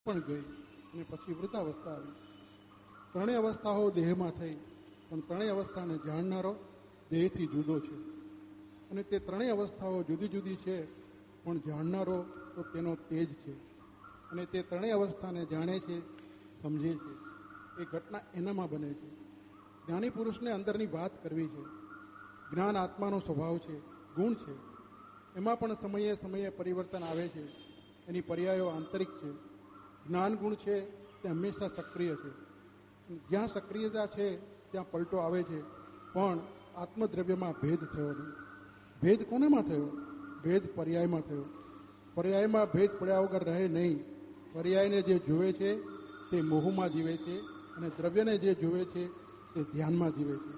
પણ ગઈ અને પછી વૃદ્ધાવસ્થા આવી. ત્રણેય અવસ્થાઓ દેહમાં થઈ, પણ ત્રણેય અવસ્થાને જાણનારો દેહથી જુદો છે. અને તે ત્રણેય અવસ્થાઓ જુદી જુદી છે, પણ જાણનારો તો તેનો તેજ છે. અને તે ત્રણેય અવસ્થાને જાણે છે, સમજે છે. એ ઘટના એનામાં બને છે. જ્ઞાની પુરુષને અંદરની વાત કરવી છે. જ્ઞાન આત્માનો સ્વભાવ છે, ગુણ છે. એમાં પણ સમયે સમયે પરિવર્તન આવે છે. એની પર્યાયો આંતરિક છે. જ્ઞાન ગુણ છે તે હંમેશા સક્રિય છે. જ્યાં સક્રિયતા છે ત્યાં પલટો આવે છે, પણ આત્મદ્રવ્યમાં ભેદ થયો નહીં. ભેદ કોનામાં થયો? ભેદ પર્યાયમાં થયો. પર્યાયમાં ભેદ પડ્યા વગર રહે નહીં. પર્યાયને જે જુએ છે તે મોહમાં જીવે છે, અને દ્રવ્યને જે જુએ છે તે ધ્યાનમાં જીવે છે.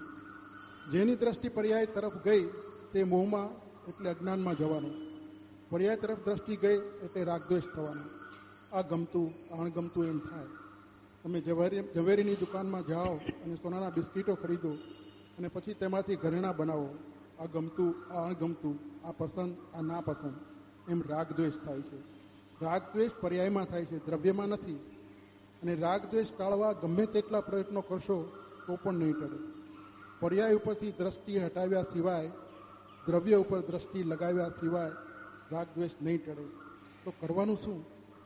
જેની દ્રષ્ટિ પર્યાય તરફ ગઈ તે મોહમાં એટલે અજ્ઞાનમાં જવાનું. પર્યાય તરફ દ્રષ્ટિ ગઈ એટલે રાગદ્વેષ થવાનો. આ ગમતું, આ અણગમતું એમ થાય. તમે ઝવેરીની દુકાનમાં જાઓ અને સોનાના બિસ્કીટો ખરીદો, અને પછી તેમાંથી ઘરેણાં બનાવો. આ ગમતું, આ અણગમતું, આ પસંદ, આ નાપસંદ, એમ રાગદ્વેષ થાય છે. રાગદ્વેષ પર્યાયમાં થાય છે, દ્રવ્યમાં નથી. અને રાગદ્વેષ ટાળવા ગમે તેટલા પ્રયત્નો કરશો તો પણ નહીં ટળે. પર્યાય ઉપરથી દ્રષ્ટિ હટાવ્યા સિવાય, દ્રવ્ય ઉપર દ્રષ્ટિ લગાવ્યા સિવાય રાગદ્વેષ નહીં ટળે. તો કરવાનું શું?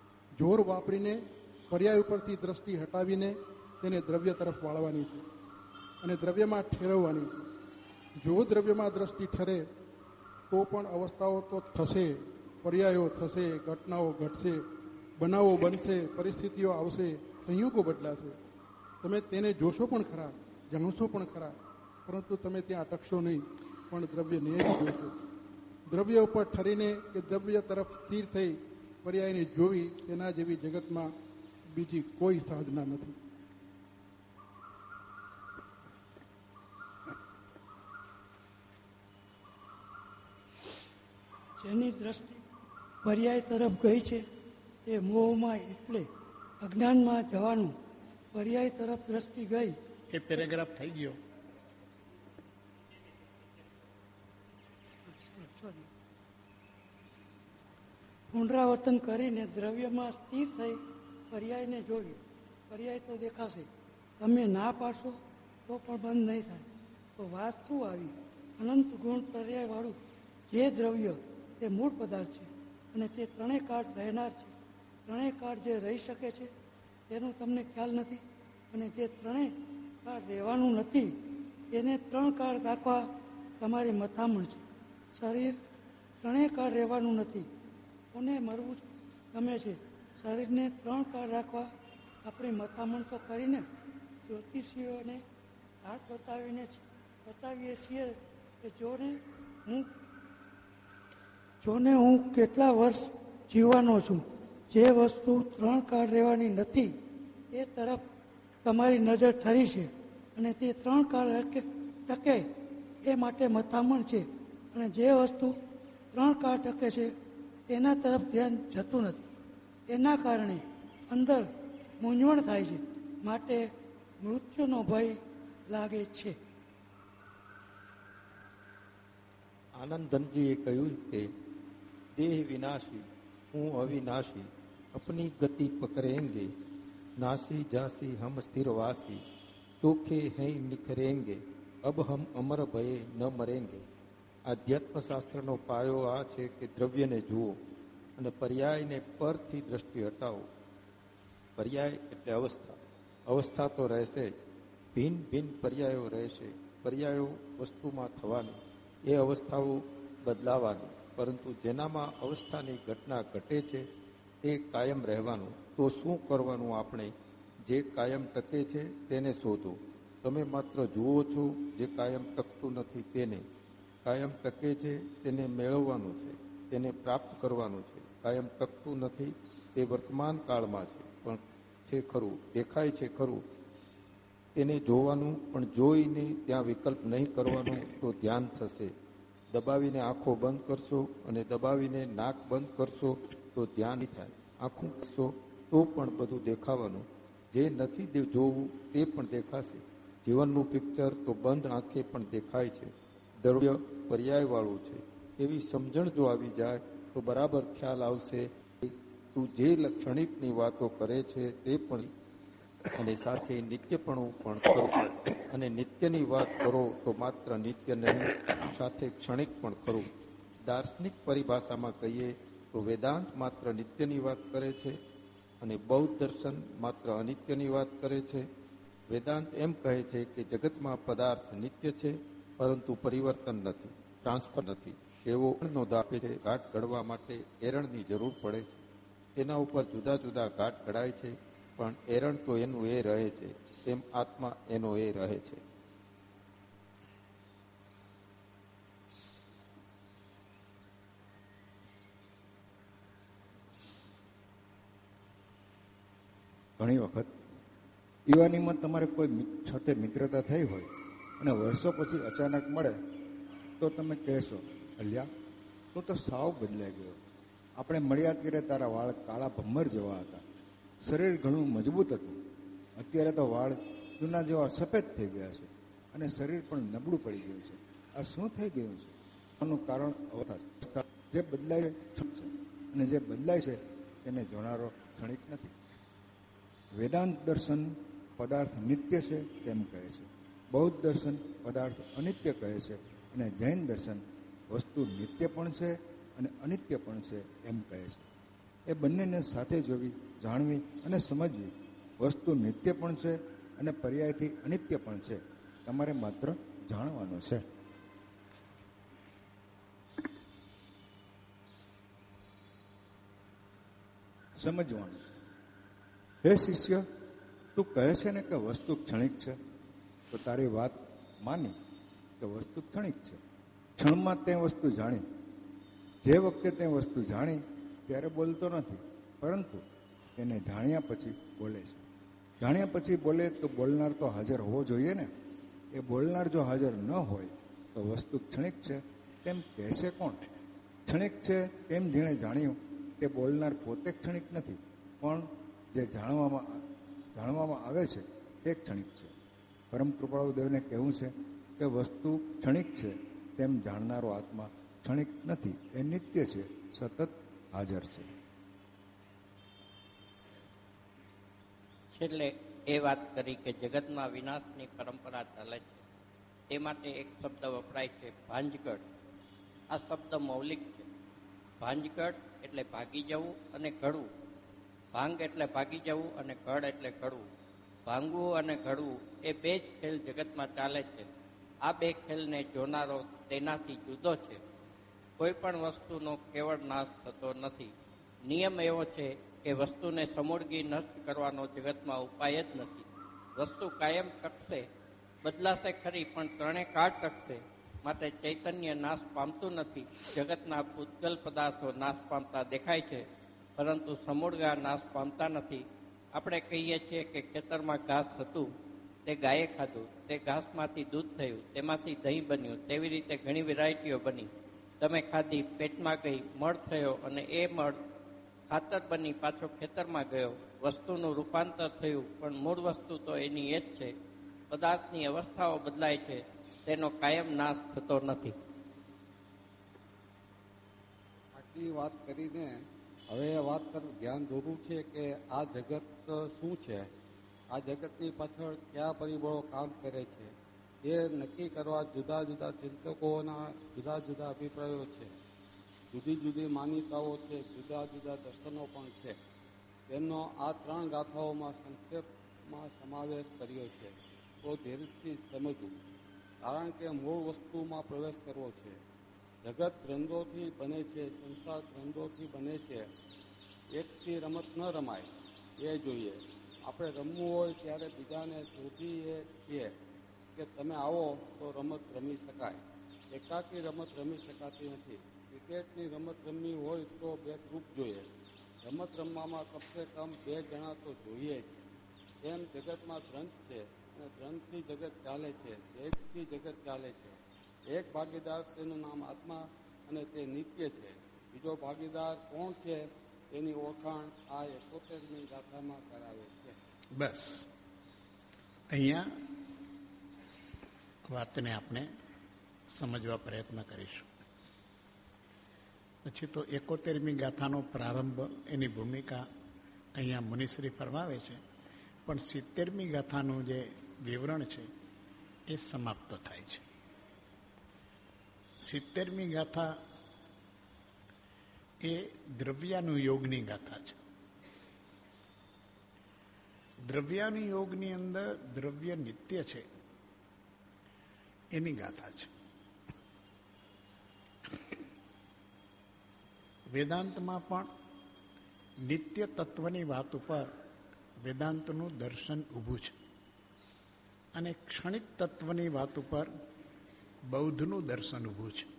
જોર વાપરીને પર્યાય ઉપરથી દ્રષ્ટિ હટાવીને તેને દ્રવ્ય તરફ વાળવાની છે, અને દ્રવ્યમાં ઠેરવવાની છે. જો દ્રવ્યમાં દ્રષ્ટિ ઠરે તો પણ અવસ્થાઓ તો થશે, પર્યાયો થશે, ઘટનાઓ ઘટશે, બનાવો બનશે, પરિસ્થિતિઓ આવશે, સંયોગો બદલાશે. તમે તેને જોશો પણ ખરા, જાણશો પણ ખરા, પરંતુ તમે ત્યાં અટકશો નહીં, પણ દ્રવ્યને જ જોશો. દ્રવ્ય ઉપર ઠરીને કે દ્રવ્ય તરફ સ્થિર થઈ પર્યાયને જોવી, તેના જેવી જગતમાં બીજી કોઈ સાધના નથી. જેની દ્રષ્ટિ પર્યાય તરફ ગઈ છે તે મોહમાં એટલે અજ્ઞાનમાં જવાનું. પર્યાય તરફ દ્રષ્ટિ ગઈ. એ પેરેગ્રાફ થઈ ગયો. પુનરાવર્તન કરીને દ્રવ્યમાં સ્થિર થઈ પર્યાયને જોવી. પર્યાય તો દેખાશે, તમે ના પાડશો તો પણ બંધ નહીં થાય. તો વાત શું આવી? અનંત ગુણ પર્યાયવાળું જે દ્રવ્ય તે મૂળ પદાર્થ છે, અને તે ત્રણેય કાળ રહેનાર છે. ત્રણેય કાળ જે રહી શકે છે તેનો તમને ખ્યાલ નથી, અને જે ત્રણેય કાળ રહેવાનું નથી તેને 3 કાળ રાખવા તમારી મથામણ છે. શરીર ત્રણેય કાળ રહેવાનું નથી, કોને મરવું ગમે છે? શરીરને 3 કાળ રાખવા આપણે મથામણ તો કરીને જ્યોતિષીઓને હાથ બતાવીએ છીએ કે જોને હું કેટલા વર્ષ જીવવાનો છું. જે વસ્તુ 3 કાળ રહેવાની નથી એ તરફ તમારી નજર ઠરી છે, અને તે 3 કાળ ટકે એ માટે મથામણ છે. અને જે વસ્તુ 3 કાળ ટકે છે તેના તરફ ધ્યાન જતું નથી. એના કારણે અંદર મૂંઝવણ થાય છે, માટે મૃત્યુનો ભય લાગે છે. આનંદનજીએ કહ્યું કે દેહ વિનાશી, હું અવિનાશી, अपनी गति पकड़ेंगे, नासी जासी हम स्थिरवासी, चोखे हैं निखरेंगे, अब हम अमर भये न मरेंगे. આધ્યાત્મ શાસ્ત્રનો પાયો આ છે કે દ્રવ્યને જુઓ અને પર્યાયને પરથી દ્રષ્ટિ હટાવો. પર્યાય એટલે અવસ્થા. અવસ્થા તો રહેશે જ, ભિન્ન ભિન્ન પર્યાયો રહેશે. પર્યાયો વસ્તુમાં થવાની, એ અવસ્થાઓ બદલાવાની, પરંતુ જેનામાં અવસ્થાની ઘટના ઘટે છે તે કાયમ રહેવાનું. તો શું કરવાનું? આપણે જે કાયમ ટકે છે તેને શોધો. તમે માત્ર જુઓ છો જે કાયમ ટકતું નથી તેને. કાયમ ટકે છે તેને મેળવવાનું છે, તેને પ્રાપ્ત કરવાનું છે. કાયમ ટકતું નથી તે વર્તમાન કાળમાં છે, પણ છે ખરું, દેખાય છે ખરું, તેને જોવાનું. પણ જોઈને ત્યાં વિકલ્પ નહીં કરવાનું તો ધ્યાન થશે. દબાવીને આંખો બંધ કરશો અને દબાવીને નાક બંધ કરશો તો ધ્યાન નહીં થાય. આંખું કરશો તો પણ બધું દેખાવાનું. જે નથી જોવું તે પણ દેખાશે. જીવનનું પિક્ચર તો બંધ આંખે પણ દેખાય છે. દ્રવ્ય પર્યાયવાળું છે એવી સમજણ જો આવી જાય તો બરાબર ખ્યાલ આવશે. તો તું જે ક્ષણિકની વાતો કરે છે તે પણ, અને સાથે નિત્યપણું પણ ખરું. અને નિત્યની વાત કરો તો માત્ર નિત્ય નહીં, સાથે ક્ષણિક પણ ખરું. દાર્શનિક પરિભાષામાં કહીએ તો વેદાંત માત્ર નિત્યની વાત કરે છે અને બૌદ્ધ દર્શન માત્ર અનિત્યની વાત કરે છે. વેદાંત એમ કહે છે કે જગતમાં પદાર્થ નિત્ય છે, પરંતુ પરિવર્તન નથી, ટ્રાન્સફર નથી. તેઓ નોંધાવે છે ઘાટ ઘડવા માટે એરણની જરૂર પડે છે. તેના ઉપર જુદા જુદા ઘાટ ઘડાય છે, પણ એરણ તો એનું એ રહે છે, તેમ આત્મા એનો એ રહે છે. ઘણી વખત યુવાનીમાં તમારે કોઈ સાથે મિત્રતા થઈ હોય અને વર્ષો પછી અચાનક મળે તો તમે કહેશો, અલ્યા તું તો સાવ બદલાઈ ગયો. આપણે મળ્યા ત્યારે તારા વાળ કાળા ભમ્મર જેવા હતા, શરીર ઘણું મજબૂત હતું. અત્યારે તો વાળ ચૂના જેવા સફેદ થઈ ગયા છે અને શરીર પણ નબળું પડી ગયું છે. આ શું થઈ ગયું છે? આનું કારણ અવસ્થા. જે બદલાય છે અને જે બદલાય છે તેને જોનારો ક્ષણિક નથી. વેદાંત દર્શન પદાર્થ નિત્ય છે તેમ કહે છે, બૌદ્ધ દર્શન પદાર્થ અનિત્ય કહે છે, અને જૈન દર્શન વસ્તુ નિત્ય પણ છે અને અનિત્ય પણ છે એમ કહે છે. એ બંનેને સાથે જોવી, જાણવી અને સમજવી. વસ્તુ નિત્ય પણ છે અને પર્યાયથી અનિત્ય પણ છે. તમારે માત્ર જાણવાનું છે. સમજવાનું છે. હે શિષ્ય, તું કહે છે ને કે વસ્તુ ક્ષણિક છે, તો તારી વાત માની કે વસ્તુ ક્ષણિક છે. ક્ષણમાં તે વસ્તુ જાણી. જે વખતે તે વસ્તુ જાણી ત્યારે બોલતો નથી, પરંતુ તેને જાણ્યા પછી બોલે છે. જાણ્યા પછી બોલે તો બોલનાર તો હાજર હોવો જોઈએ ને. એ બોલનાર જો હાજર ન હોય તો વસ્તુ ક્ષણિક છે તેમ કહેશે કોણ? ક્ષણિક છે તેમ જેણે જાણ્યું તે બોલનાર પોતે ક્ષણિક નથી, પણ જે જાણવામાં આવે છે તે ક્ષણિક છે. પરમ કૃપાળુ દેવને કહેવું છે કે વસ્તુ ક્ષણિક છે તેમ જાણનારો આત્મા ક્ષણિક નથી, એ નિત્ય છે, સતત હાજર છે. છેલ્લે એ વાત કરી કે જગતમાં વિનાશની પરંપરા ચાલે છે. તે માટે એક શબ્દ વપરાય છે, ભાંજગઢ. આ શબ્દ મૌલિક છે. ભાંજગઢ એટલે ભાગી જવું અને ઘડવું. ભાંગ એટલે ભાગી જવું અને ઘડ એટલે ઘડવું. ભાંગવું અને ઘડવું એ બે જ ખેલ જગતમાં ચાલે છે. આ બે ખેલને જોનારો તેનાથી જુદો છે. કોઈ પણ વસ્તુનો કેવળ નાશ થતો નથી. નિયમ એવો છે કે વસ્તુને સમૂળગી નષ્ટ કરવાનો જગતમાં ઉપાય જ નથી. વસ્તુ કાયમ ટકશે, બદલાશે ખરી, પણ ત્રણે કાળ ટકશે. માટે ચૈતન્ય નાશ પામતું નથી. જગતના પૂતગલ પદાર્થો નાશ પામતા દેખાય છે, પરંતુ સમૂળગા નાશ પામતા નથી. આપણે કહીએ છીએ કે ખેતરમાં ઘાસ હતું, તે ગાયે ખાધું, તે ઘાસમાંથી દૂધ થયું, તેમાંથી દહીં બન્યું. તેવી રીતે ઘણી વેરાયટીઓ બની. તમે ખાધી, પેટમાં ગઈ, મળ થયો અને એ મળ ખાતર બની પાછો ખેતરમાં ગયો. વસ્તુનું રૂપાંતર થયું, પણ મૂળ વસ્તુ તો એની એ જ છે. પદાર્થની અવસ્થાઓ બદલાય છે, તેનો કાયમ નાશ થતો નથી. આટલી વાત કરીને હવે વાત પર ધ્યાન દોરવું છે કે આ જગત શું છે, આ જગતની પાછળ કયા પરિબળો કામ કરે છે એ નક્કી કરવા જુદા જુદા ચિંતકોના જુદા જુદા અભિપ્રાયો છે, જુદી જુદી માન્યતાઓ છે, જુદા જુદા દર્શનો પણ છે. તેમનો આ 3 ગાથાઓમાં સંક્ષેપમાં સમાવેશ કર્યો છે. તો ધીરજથી સમજવું, કારણ કે મૂળ વસ્તુમાં પ્રવેશ કરવો છે. જગત દ્વંદ્વોથી બને છે, સંસાર દ્વંદ્વોથી બને છે. એકથી રમત ન રમાય એ જોઈએ. આપણે રમવું હોય ત્યારે બીજાને શોધીએ છીએ કે તમે આવો તો રમત રમી શકાય. એકાકી રમત રમી શકાતી નથી. ક્રિકેટની રમત રમવી હોય તો 2 ગ્રુપ જોઈએ. રમત રમવામાં કમસે કમ 2 જણા તો જોઈએ જ. એમ જગતમાં દ્વંદ છે અને દ્વંદથી જગત ચાલે છે, દેશથી જગત ચાલે છે. એક ભાગીદાર, તેનું નામ આત્મા અને તે નિત્ય છે. બીજો ભાગીદાર કોણ છે તેની ઓળખાણ આ 71મી ગાથામાં કરાવે છે. બસ અહીંયા વાતને આપણે સમજવા પ્રયત્ન કરીશું. પછી તો 71મી ગાથાનો પ્રારંભ, એની ભૂમિકા અહીંયા મુનિશ્રી ફરમાવે છે, પણ 70મી ગાથાનું જે વિવરણ છે એ સમાપ્ત થાય છે. 70મી ગાથા એ દ્રવ્યાનુયોગની ગાથા છે. દ્રવ્યાનુયોગની અંદર દ્રવ્ય નિત્ય છે એની ગાથા છે. વેદાંતમાં પણ નિત્ય તત્વની વાત ઉપર વેદાંતનું દર્શન ઊભું છે અને ક્ષણિક તત્વની વાત ઉપર બૌદ્ધનું દર્શન ઊભું છે.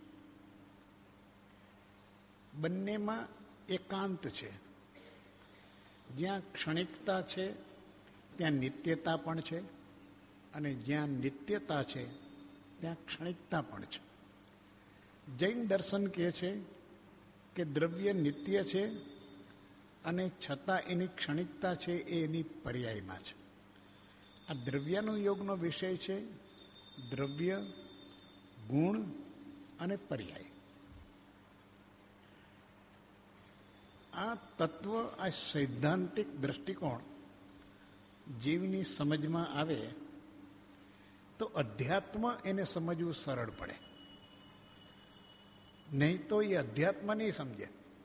બંનેમાં એકાંત છે. જ્યાં ક્ષણિકતા છે ત્યાં નિત્યતા પણ છે, અને જ્યાં નિત્યતા છે ત્યાં ક્ષણિકતા પણ છે. જૈન દર્શન કહે છે કે દ્રવ્ય નિત્ય છે અને છતાં એની ક્ષણિકતા છે એ એની પર્યાયમાં છે. આ દ્રવ્યાનુયોગનો વિષય છે દ્રવ્ય, ગુણ અને પર્યાય. આ તત્વ, આ સૈદ્ધાંતિક દ્રષ્ટિકોણ જીવની સમજમાં આવે તો અધ્યાત્મ એને સમજવું સરળ પડે. નહીં તો એ અધ્યાત્મ નહીં સમજે.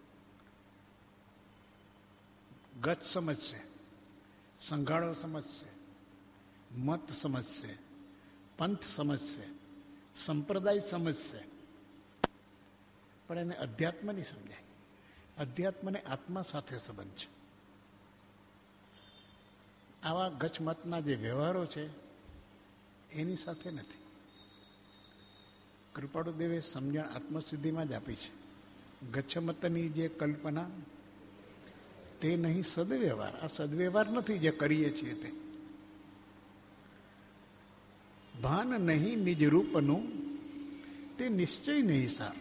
ગત સમજશે, સંઘાળો સમજશે, મત સમજશે, પંથ સમજશે, સંપ્રદાય સમજશે, પણ એને અધ્યાત્મ નહીં સમજાય. અધ્યાત્મને આત્મા સાથે સંબંધ છે. આવા ગચમતના જે વ્યવહારો છે એની સાથે નથી. કૃપાળુદેવે સમજણ આત્મસિદ્ધિમાં જ આપી છે. ગચ્છમતની જે કલ્પના તે નહીં સદવ્યવહાર. આ સદવ્યવહાર નથી જે કરીએ છીએ તે. ભાન નહીં નિજ રૂપનું તે નિશ્ચય નહીં સાર.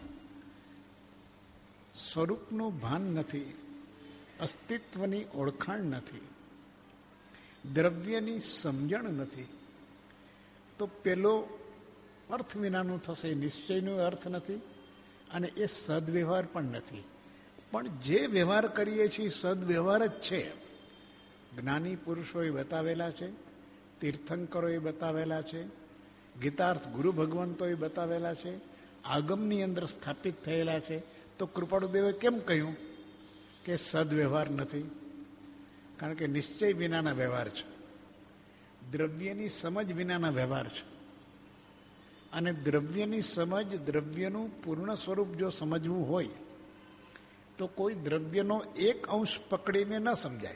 સ્વરૂપનું ભાન નથી, અસ્તિત્વની ઓળખાણ નથી, દ્રવ્યની સમજણ નથી, તો પેલો અર્થ વિનાનું થશે. નિશ્ચયનો અર્થ નથી અને એ સદવ્યવહાર પણ નથી. પણ જે વ્યવહાર કરીએ છીએ સદવ્યવહાર જ છે. જ્ઞાની પુરુષોએ બતાવેલા છે, તીર્થંકરોએ બતાવેલા છે, ગીતાર્થ ગુરુ ભગવંતોએ બતાવેલા છે, આગમની અંદર સ્થાપિત થયેલા છે. તો કૃપાળુદેવે કેમ કહ્યું કે સદવ્યવહાર નથી? કારણ કે નિશ્ચય વિનાના વ્યવહાર છે, દ્રવ્યની સમજ વિનાના વ્યવહાર છે. અને દ્રવ્યની સમજ, દ્રવ્યનું પૂર્ણ સ્વરૂપ જો સમજવું હોય તો કોઈ દ્રવ્યનો એક અંશ પકડીને ન સમજાય.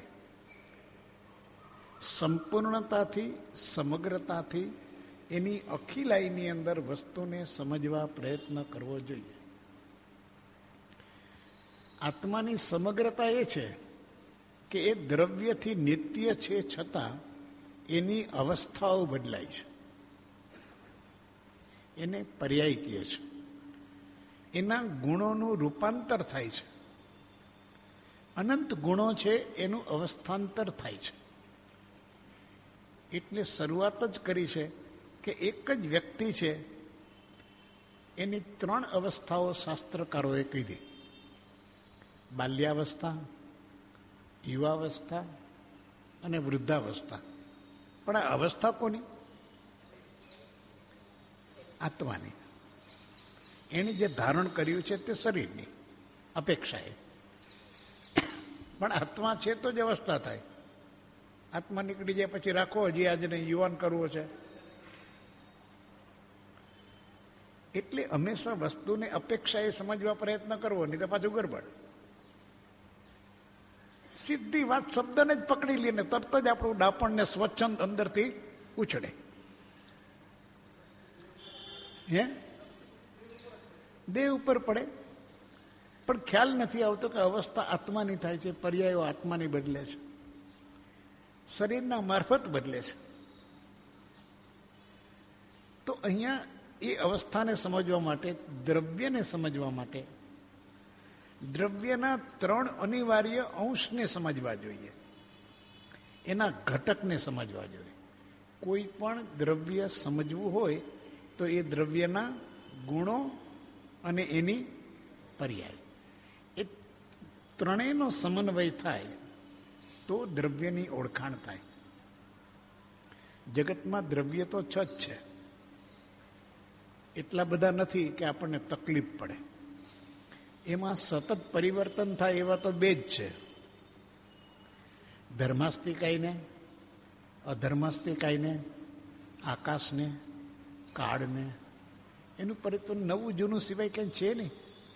સંપૂર્ણતાથી, સમગ્રતાથી, એની અખિલાઈની અંદર વસ્તુને સમજવા પ્રયત્ન કરવો જોઈએ. આત્માની સમગ્રતા એ છે કે એ દ્રવ્યથી નિત્ય છે, છતાં એની અવસ્થાઓ બદલાય છે. એને પર્યાય કહે છે. એના ગુણોનું રૂપાંતર થાય છે. અનંત ગુણો છે, એનું અવસ્થાંતર થાય છે. એટલે શરૂઆત જ કરી છે કે એક જ વ્યક્તિ છે, એની 3 અવસ્થાઓ શાસ્ત્રકારોએ કીધી: બાલ્યાવસ્થા, યુવાવસ્થા અને વૃદ્ધાવસ્થા. પણ આ અવસ્થા કોની? આત્માની. એણે જે ધારણ કર્યું છે તે શરીરની અપેક્ષાએ. પણ આત્મા છે તો જ અવસ્થા થાય. આત્મા નીકળી જાય પછી રાખો હજી આજને યુવાન કરવો છે. એટલે હંમેશા વસ્તુને અપેક્ષાએ સમજવા પ્રયત્ન કરવો, નહીં તો પાછું ગરબડ. સીધી વાત શબ્દને જ પકડી લઈને તરત જ આપણું ડાપણને સ્વચ્છંદ અંદરથી ઉછળે. હે દેહ ઉપર પડે, પણ ખ્યાલ નથી આવતો કે અવસ્થા આત્માની થાય છે, પર્યાયો આત્માની બદલે છે, શરીરના મારફત બદલે છે. તો અહીંયા એ અવસ્થાને સમજવા માટે, દ્રવ્યને સમજવા માટે દ્રવ્યના 3 અનિવાર્ય અંશને સમજવા જોઈએ, એના ઘટકને સમજવા જોઈએ. કોઈ પણ દ્રવ્ય સમજવું હોય તો એ દ્રવ્યના ગુણો અને એની પર્યાય. ત્રણેયનો સમન્વય થાય તો દ્રવ્યની ઓળખાણ થાય. જગતમાં દ્રવ્ય તો 6 જ છે, એટલા બધા નથી કે આપણને તકલીફ પડે. એમાં સતત પરિવર્તન થાય એવા તો 2 જ છે, ધર્માસ્તિકાઈને, અધર્માસ્તિકાઈને, આકાશને, કાળને. એનું પરિવર્તન નવું જૂનું સિવાય કંઈ છે નહીં.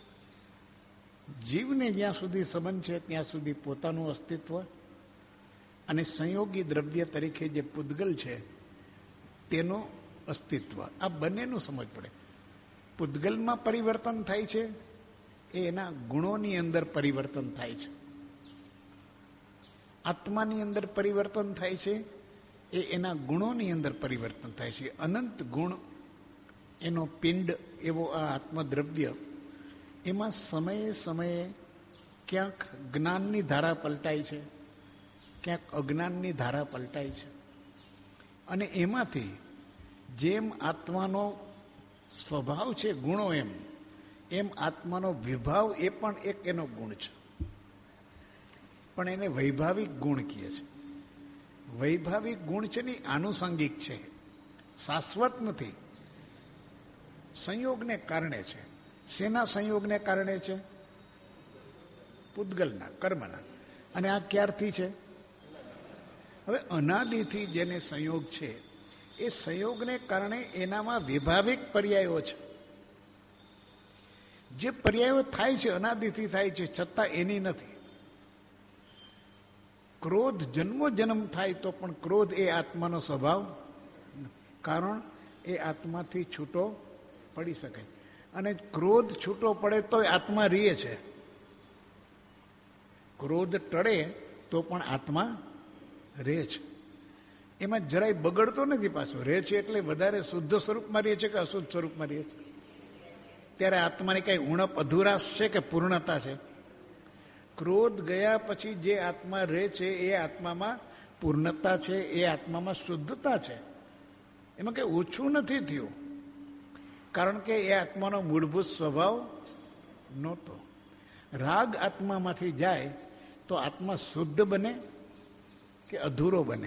જીવને જ્યાં સુધી સંબંધ છે ત્યાં સુધી પોતાનું અસ્તિત્વ અને સંયોગી દ્રવ્ય તરીકે જે પૂતગલ છે તેનું અસ્તિત્વ, આ બંનેનું સમજ પડે. પૂતગલમાં પરિવર્તન થાય છે એ એના ગુણોની અંદર પરિવર્તન થાય છે. આત્માની અંદર પરિવર્તન થાય છે એ એના ગુણોની અંદર પરિવર્તન થાય છે. અનંત ગુણ એનો પિંડ એવો આ આત્મદ્રવ્ય, એમાં સમયે સમયે ક્યાંક જ્ઞાનની ધારા પલટાય છે, ક્યાંક અજ્ઞાનની ધારા પલટાય છે. અને એમાંથી જેમ આત્માનો સ્વભાવ છે ગુણો, એમ આત્માનો વિભાવ એ પણ એક એનો ગુણ છે. પણ એને વૈભાવિક ગુણ કહે છે. વૈભાવિક ગુણ છે ને આનુષંગિક છે, શાશ્વત નથી. સંયોગને કારણે છે. શેના સંયોગને કારણે છે? પૂતગલના, કર્મના. અને આ ક્યારથી છે? હવે અનાદિથી જેને સંયોગ છે એ સંયોગને કારણે એનામાં વિભાવિક પર્યાયો છે. જે પર્યાયો થાય છે અનાદિથી થાય છે, છતાં એની નથી. ક્રોધ જન્મો જન્મ થાય તો પણ ક્રોધ એ આત્માનો સ્વભાવ, કારણ એ આત્માથી છૂટો પડી શકે. અને ક્રોધ છૂટો પડે તો આત્મા રહે છે. ક્રોધ ટળે તો પણ આત્મા રહે છે. એમાં જરાય બગડતો નથી પાછો. રહે છે એટલે વધારે શુદ્ધ સ્વરૂપમાં રહે છે કે અશુદ્ધ સ્વરૂપમાં રહે છે? ત્યારે આત્માની કઈ ઉણપ, અધુરાશ છે કે પૂર્ણતા છે? ક્રોધ ગયા પછી જે આત્મા રહે છે એ આત્મામાં પૂર્ણતા છે, એ આત્મામાં શુદ્ધતા છે. એમાં કઈ ઓછું નથી થયું, કારણ કે એ આત્માનો મૂળભૂત સ્વભાવ નહોતો. રાગ આત્મામાંથી જાય તો આત્મા શુદ્ધ બને કે અધૂરો બને?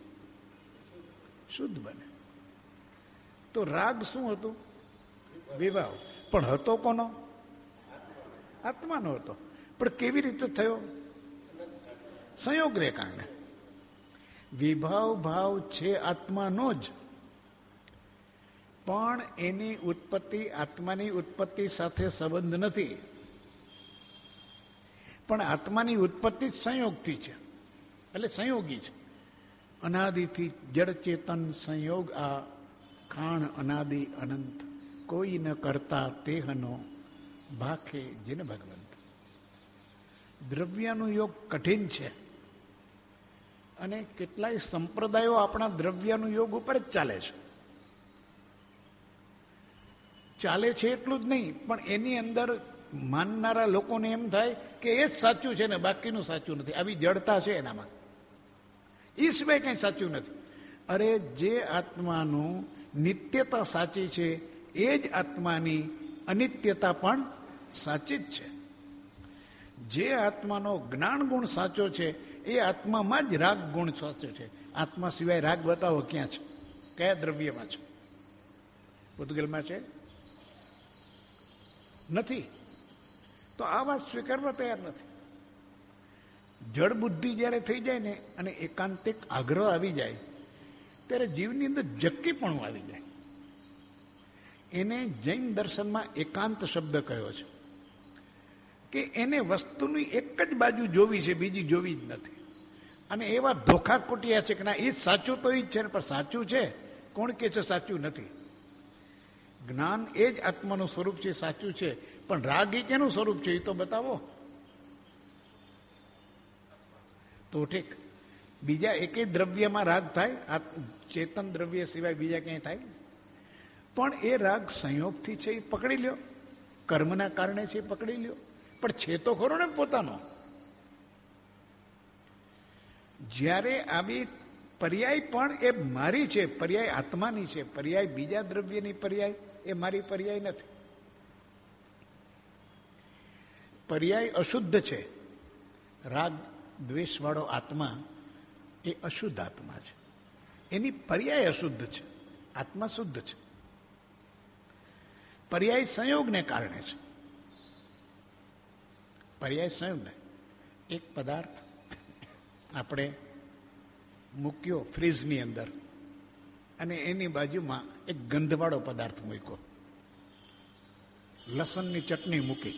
શુદ્ધ બને. તો રાગ શું હતું? વિભાવ. પણ હતો કોનો? આત્માનો હતો. પણ કેવી રીતે થયો? સંયોગને કારણે. વિભાવ ભાવ છે આત્માનો જ, પણ એની ઉત્પત્તિ આત્માની ઉત્પત્તિ સાથે સંબંધ નથી. પણ આત્માની ઉત્પત્તિ જ સંયોગથી છે, એટલે સંયોગી છે. અનાદિથી જડ ચેતન સંયોગ આ ખાણ અનાદિ અનંત, કોઈ ન કરતા તેહનો ભાખે જેને ભગવંત. દ્રવ્યનું યોગ કઠિન છે અને કેટલાય સંપ્રદાયો આપણા દ્રવ્યનું યોગ ઉપર જ ચાલે છે. ચાલે છે એટલું જ નહીં, પણ એની અંદર માનનારા લોકોને એમ થાય કે એ જ સાચું છે ને બાકીનું સાચું નથી. આવી જડતા છે એનામાં, એ સિવાય કંઈ સાચું નથી. અરે જે આત્માનું નિત્યતા સાચી છે એ જ આત્માની અનિત્યતા પણ સાચી જ છે. જે આત્માનો જ્ઞાન ગુણ સાચો છે એ આત્મામાં જ રાગ ગુણ સાચો છે. આત્મા સિવાય રાગ બતાવો ક્યાં છે? કયા દ્રવ્યમાં છે? પૂતગલમાં છે? નથી. તો આ વાત સ્વીકારવા તૈયાર નથી. જડ બુદ્ધિ જ્યારે થઈ જાય ને અને એકાંતિક આગ્રહ આવી જાય ત્યારે જીવની અંદર જક્કીપણું આવી જાય. એને જૈન દર્શનમાં એકાંત શબ્દ કયો છે કે એને વસ્તુની એક જ બાજુ જોવી છે, બીજી જોવી જ નથી. અને એવા ધોખા કુટિયા છે કે ના એ સાચું તો એ જ છે ને, પણ સાચું છે કોણ કે છે સાચું નથી? જ્ઞાન એ જ આત્માનું સ્વરૂપ છે, સાચું છે. પણ રાગ એ કેનું સ્વરૂપ છે એ તો બતાવો. તો ઠીક, બીજા એકેય દ્રવ્યમાં રાગ થાય? ચેતન દ્રવ્ય સિવાય બીજા ક્યાંય થાય? પણ એ રાગ સંયોગથી છે એ પકડી લ્યો, કર્મના કારણે છે એ પકડી લ્યો, પણ છે તો ખરો ને પોતાનો. જ્યારે આવી પર્યાય પણ એ મારી છે, પર્યાય આત્માની છે, પર્યાય બીજા દ્રવ્યની પર્યાય એ મારી પર્યાય નથી. પર્યાય અશુદ્ધ છે, રાગ દ્વેષવાળો આત્મા એ અશુદ્ધ આત્મા છે. એની પર્યાય અશુદ્ધ છે, આત્મા શુદ્ધ છે. પર્યાય સંયોગને કારણે છે. પર્યાય સંયોગને. એક પદાર્થ આપણે મૂક્યો ફ્રીજની અંદર અને એની બાજુમાં એક ગંધવાળો પદાર્થ મૂક્યો, લસણની ચટણી મૂકી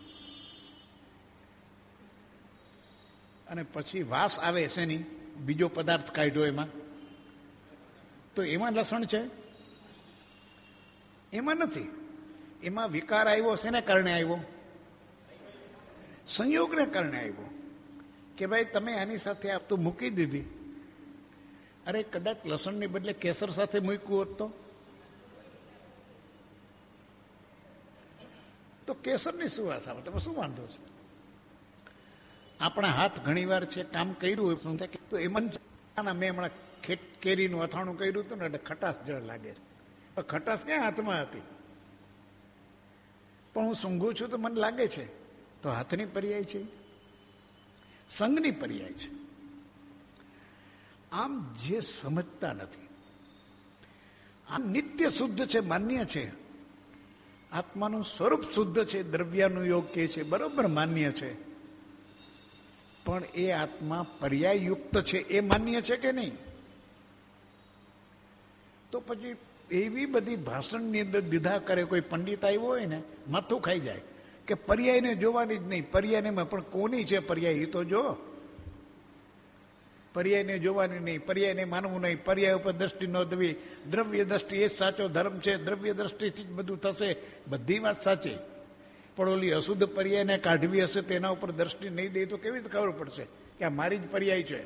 અને પછી વાસ આવે છે ની બીજો પદાર્થ કાઢ્યો એમાં, તો એમાં લસણ છે? એમાં નથી. એમાં વિકાર આવ્યો શેને કારણે આવ્યો? સંયોગને કારણે આવ્યો. કે ભાઈ તમે આની સાથે આ તો મૂકી દીધી, અરે કદાચ લસણની બદલે કેસર સાથે મૂક્યું હોત તો કેસરની સુવાસ આવે, તમે શું વાંધો છે? આપણા હાથ ઘણી વાર છે કામ કર્યું શું થાય તો એમાં મેં હમણાં કેરીનું અથાણું કર્યું હતું ને એટલે ખટાશ જળ લાગે છે. ખટાશ ક્યાં હાથમાં હતી? પણ હું સૂંઘું છું તો મને લાગે છે. તો હાથની પર્યાય છે, સંગની પર્યાય છે. આમ જે સમજતા નથી, આમ નિત્ય શુદ્ધ છે, માન્ય છે, આત્માનું સ્વરૂપ શુદ્ધ છે, દ્રવ્યાનું યોગ કે છે, બરોબર માન્ય છે, પણ એ આત્મા પર્યાય યુક્ત છે એ માન્ય છે કે નહીં? તો પછી એવી બધી ભાષણની અંદર દીધા કરે, કોઈ પંડિત આવ્યો હોય ને માથું ખાઈ જાય કે પર્યાયને જોવાની જ નહીં, પર્યાયને પણ કોની છે પર્યાય એ તો જો. પર્યાયને જોવાની નહીં, પર્યાયને માનવું નહીં, પર્યાય ઉપર દ્રષ્ટિ ન દેવી, દ્રવ્ય દ્રષ્ટિ એ જ સાચો ધર્મ છે, દ્રવ્ય દ્રષ્ટિથી જ બધું થશે, બધી વાત સાચી. પણ ઓલી અશુદ્ધ પર્યાયને કાઢવી હશે તેના ઉપર દ્રષ્ટિ નહીં દે તો કેવી રીતે ખબર પડશે કે આ મારી જ પર્યાય છે?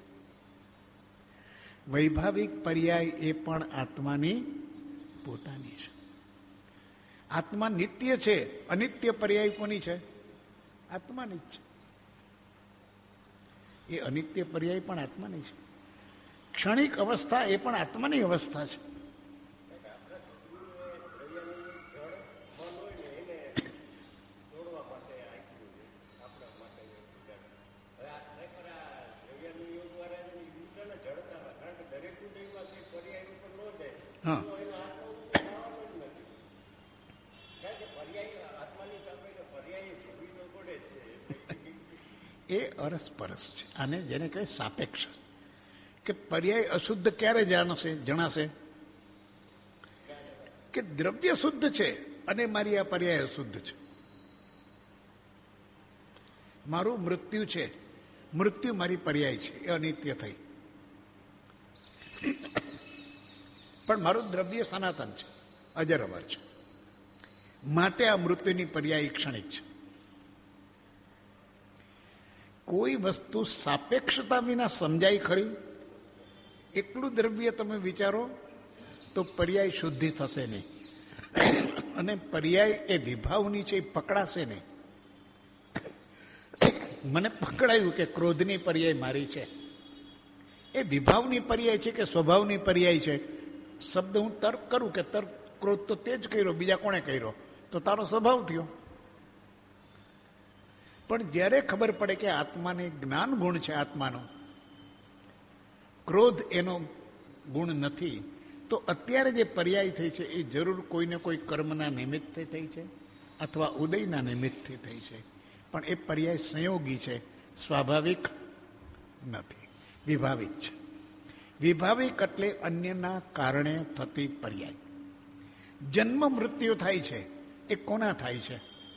વૈભાવિક પર્યાય એ પણ આત્માની પોતાની છે. આત્મા નિત્ય છે, અનિત્ય પર્યાય કોની છે? આત્માની જ છે. એ અનિત્ય પર્યાય પણ આત્માની છે. ક્ષણિક અવસ્થા એ પણ આત્માની અવસ્થા છે. હા, એ અરસપરસ છે. આને જેને કહે સાપેક્ષ. કે પર્યાય અશુદ્ધ ક્યારે જણાશે? કે દ્રવ્ય શુદ્ધ છે અને મારી આ પર્યાય અશુદ્ધ છે. મારું મૃત્યુ છે, મૃત્યુ મારી પર્યાય છે, એ અનિત્ય થઈ. પણ મારું દ્રવ્ય સનાતન છે, અજર અમર છે, માટે આ મૃત્યુની પર્યાય ક્ષણિક છે. કોઈ વસ્તુ સાપેક્ષતા વિના સમજાય ખરી? એકલું દ્રવ્ય તમે વિચારો તો પર્યાય શુદ્ધિ થશે નહીં, અને પર્યાય એ વિભાવની છે, એ પકડાશે નહીં. મને પકડાયું કે ક્રોધની પર્યાય મારી છે, એ વિભાવની પર્યાય છે કે સ્વભાવની પર્યાય છે? શબ્દ હું તર્ક કરું કે તર્ક ક્રોધ તો તે જ કર્યો, બીજા કોણે કર્યો? તો તારો સ્વભાવ થયો. પણ જ્યારે ખબર પડે કે આત્માને જ્ઞાન ગુણ છે, આત્માનો ક્રોધ એનો ગુણ નથી, તો અત્યારે જે પર્યાય થઈ છે એ જરૂર કોઈને કોઈ કર્મના નિમિત્તે થઈ છે અથવા ઉદયના નિમિત્તથી થઈ છે. પણ એ પર્યાય સંયોગી છે, સ્વાભાવિક નથી, વિભાવિક છે. વિભાવિક એટલે અન્યના કારણે થતી પર્યાય. જન્મ મૃત્યુ થાય છે એ કોના થાય છે?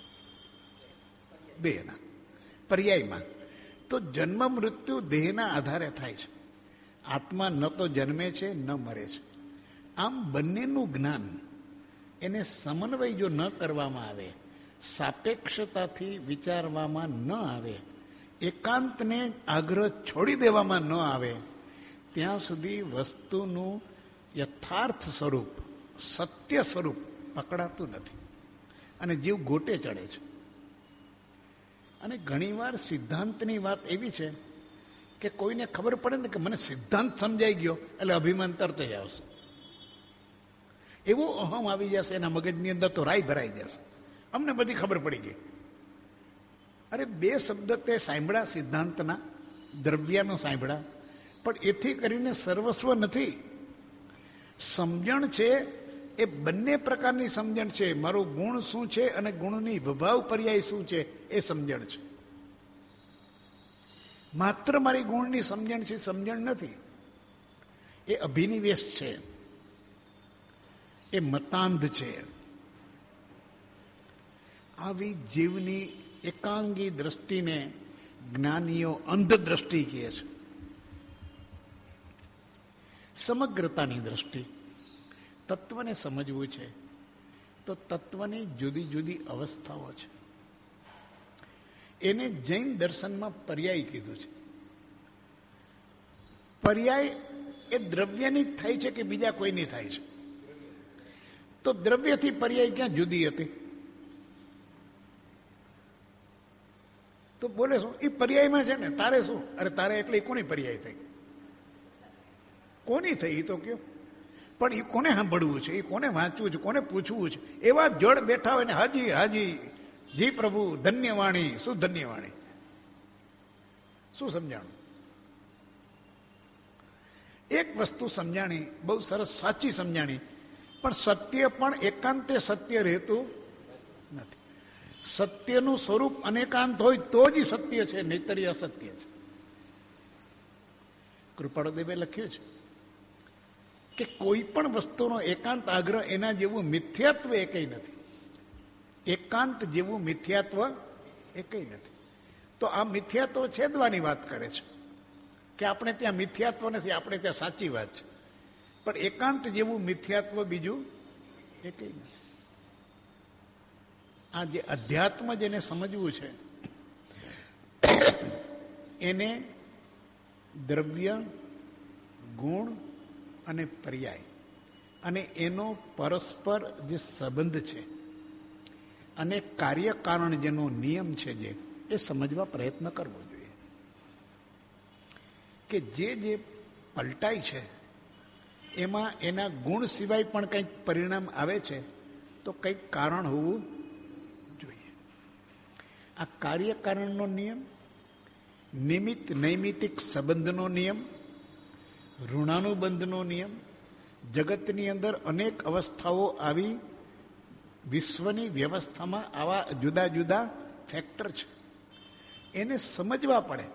દેહના, પર્યાયમાં. તો જન્મ મૃત્યુ દેહના આધારે થાય છે. આત્મા ન તો જન્મે છે ન મરે છે. આમ બંનેનું જ્ઞાન, એને સમન્વય જો ન કરવામાં આવે, સાપેક્ષતાથી વિચારવામાં ન આવે, એકાંતને આગ્રહ છોડી દેવામાં ન આવે, ત્યાં સુધી વસ્તુનું યથાર્થ સ્વરૂપ, સત્ય સ્વરૂપ પકડાતું નથી અને જીવ ગોટે ચડે છે. અને ઘણીવાર સિદ્ધાંતની વાત એવી છે કે કોઈને ખબર પડે ને કે મને સિદ્ધાંત સમજાઈ ગયો એટલે અભિમાન તરત જ આવશે. એવો અહમ આવી જશે એના મગજની અંદર, તો રાય ભરાઈ જશે, અમને બધી ખબર પડી ગઈ. અરે બે શબ્દ તે સાંભળ્યા સિદ્ધાંતના, દ્રવ્યનો સાંભળ્યા, પણ એથી કરીને સર્વસ્વ નથી. સમજણ છે એ બંને પ્રકારની સમજણ છે. મારો ગુણ શું છે અને ગુણની વિભાવ પર્યાય શું છે એ સમજણ છે. માત્ર મારી ગુણની સમજણ છે, સમજણ નથી. એ અભિનિવેશ છે, એ મતાંધ છે. આવી જીવની એકાંગી દ્રષ્ટિને જ્ઞાનીઓ અંધ દ્રષ્ટિ કહે છે. સમગ્રતાની દ્રષ્ટિ. તત્વને સમજવું છે તો તત્વની જુદી જુદી અવસ્થાઓ છે. એને જૈન દર્શનમાં પર્યાય કીધું છે. પર્યાય એ દ્રવ્યની થાય છે કે બીજા કોઈની થાય છે? તો દ્રવ્યથી પર્યાય ક્યાં જુદી હતી? તો બોલે શું? એ પર્યાયમાં છે ને. તારે શું? અરે તારે એટલે કોની પર્યાય થઈ? કોની થઈ એ તો કયો. પણ એ કોને સાંભળવું છે, એ કોને વાંચવું છે, કોને પૂછવું છે? એવા જળ બેઠા હોય ને હાજી હાજી જી પ્રભુ ધન્યવાણી. શું ધન્યવાણી? શું સમજાણું? એક વસ્તુ સમજાણી, બહુ સરસ સાચી સમજાણી, પણ સત્ય પણ એકાંતે સત્ય રહેતું નથી. સત્યનું સ્વરૂપ અનેકાંત હોય તો જ સત્ય છે, નહીતર અસત્ય છે. કૃપાળુદેવે લખ્યું છે કે કોઈ પણ વસ્તુનો એકાંત આગ્રહ એના જેવું મિથ્યાત્વ એકેય નથી. એકાંત જેવું મિથ્યાત્વ એકેય નથી. તો આ મિથ્યાત્વ છેદવાની વાત કરે છે કે આપણે ત્યાં મિથ્યાત્વ નથી, આપણે ત્યાં સાચી વાત છે. પણ એકાંત જેવું મિથ્યાત્વ બીજું એકેય નથી. આ જે અધ્યાત્મ જેને સમજવું છે એને દ્રવ્ય, ગુણ અને પર્યાય અને એનો પરસ્પર જે સંબંધ છે અને કાર્યકારણ જેનો નિયમ છે જે એ સમજવા પ્રયત્ન કરવો જોઈએ. કે જે પલટાય છે એમાં એના ગુણ સિવાય પણ કંઈક પરિણામ આવે છે તો કંઈક કારણ હોવું જોઈએ. આ કાર્યકારણનો નિયમ, નિમિત્ત નૈમિતિક સંબંધનો નિયમ, ઋણાનુબંધનો નિયમ, જગતની અંદર અનેક અવસ્થાઓ આવી વિશ્વની વ્યવસ્થામાં આવા જુદા જુદા ફેક્ટર છે, એને સમજવા પડે.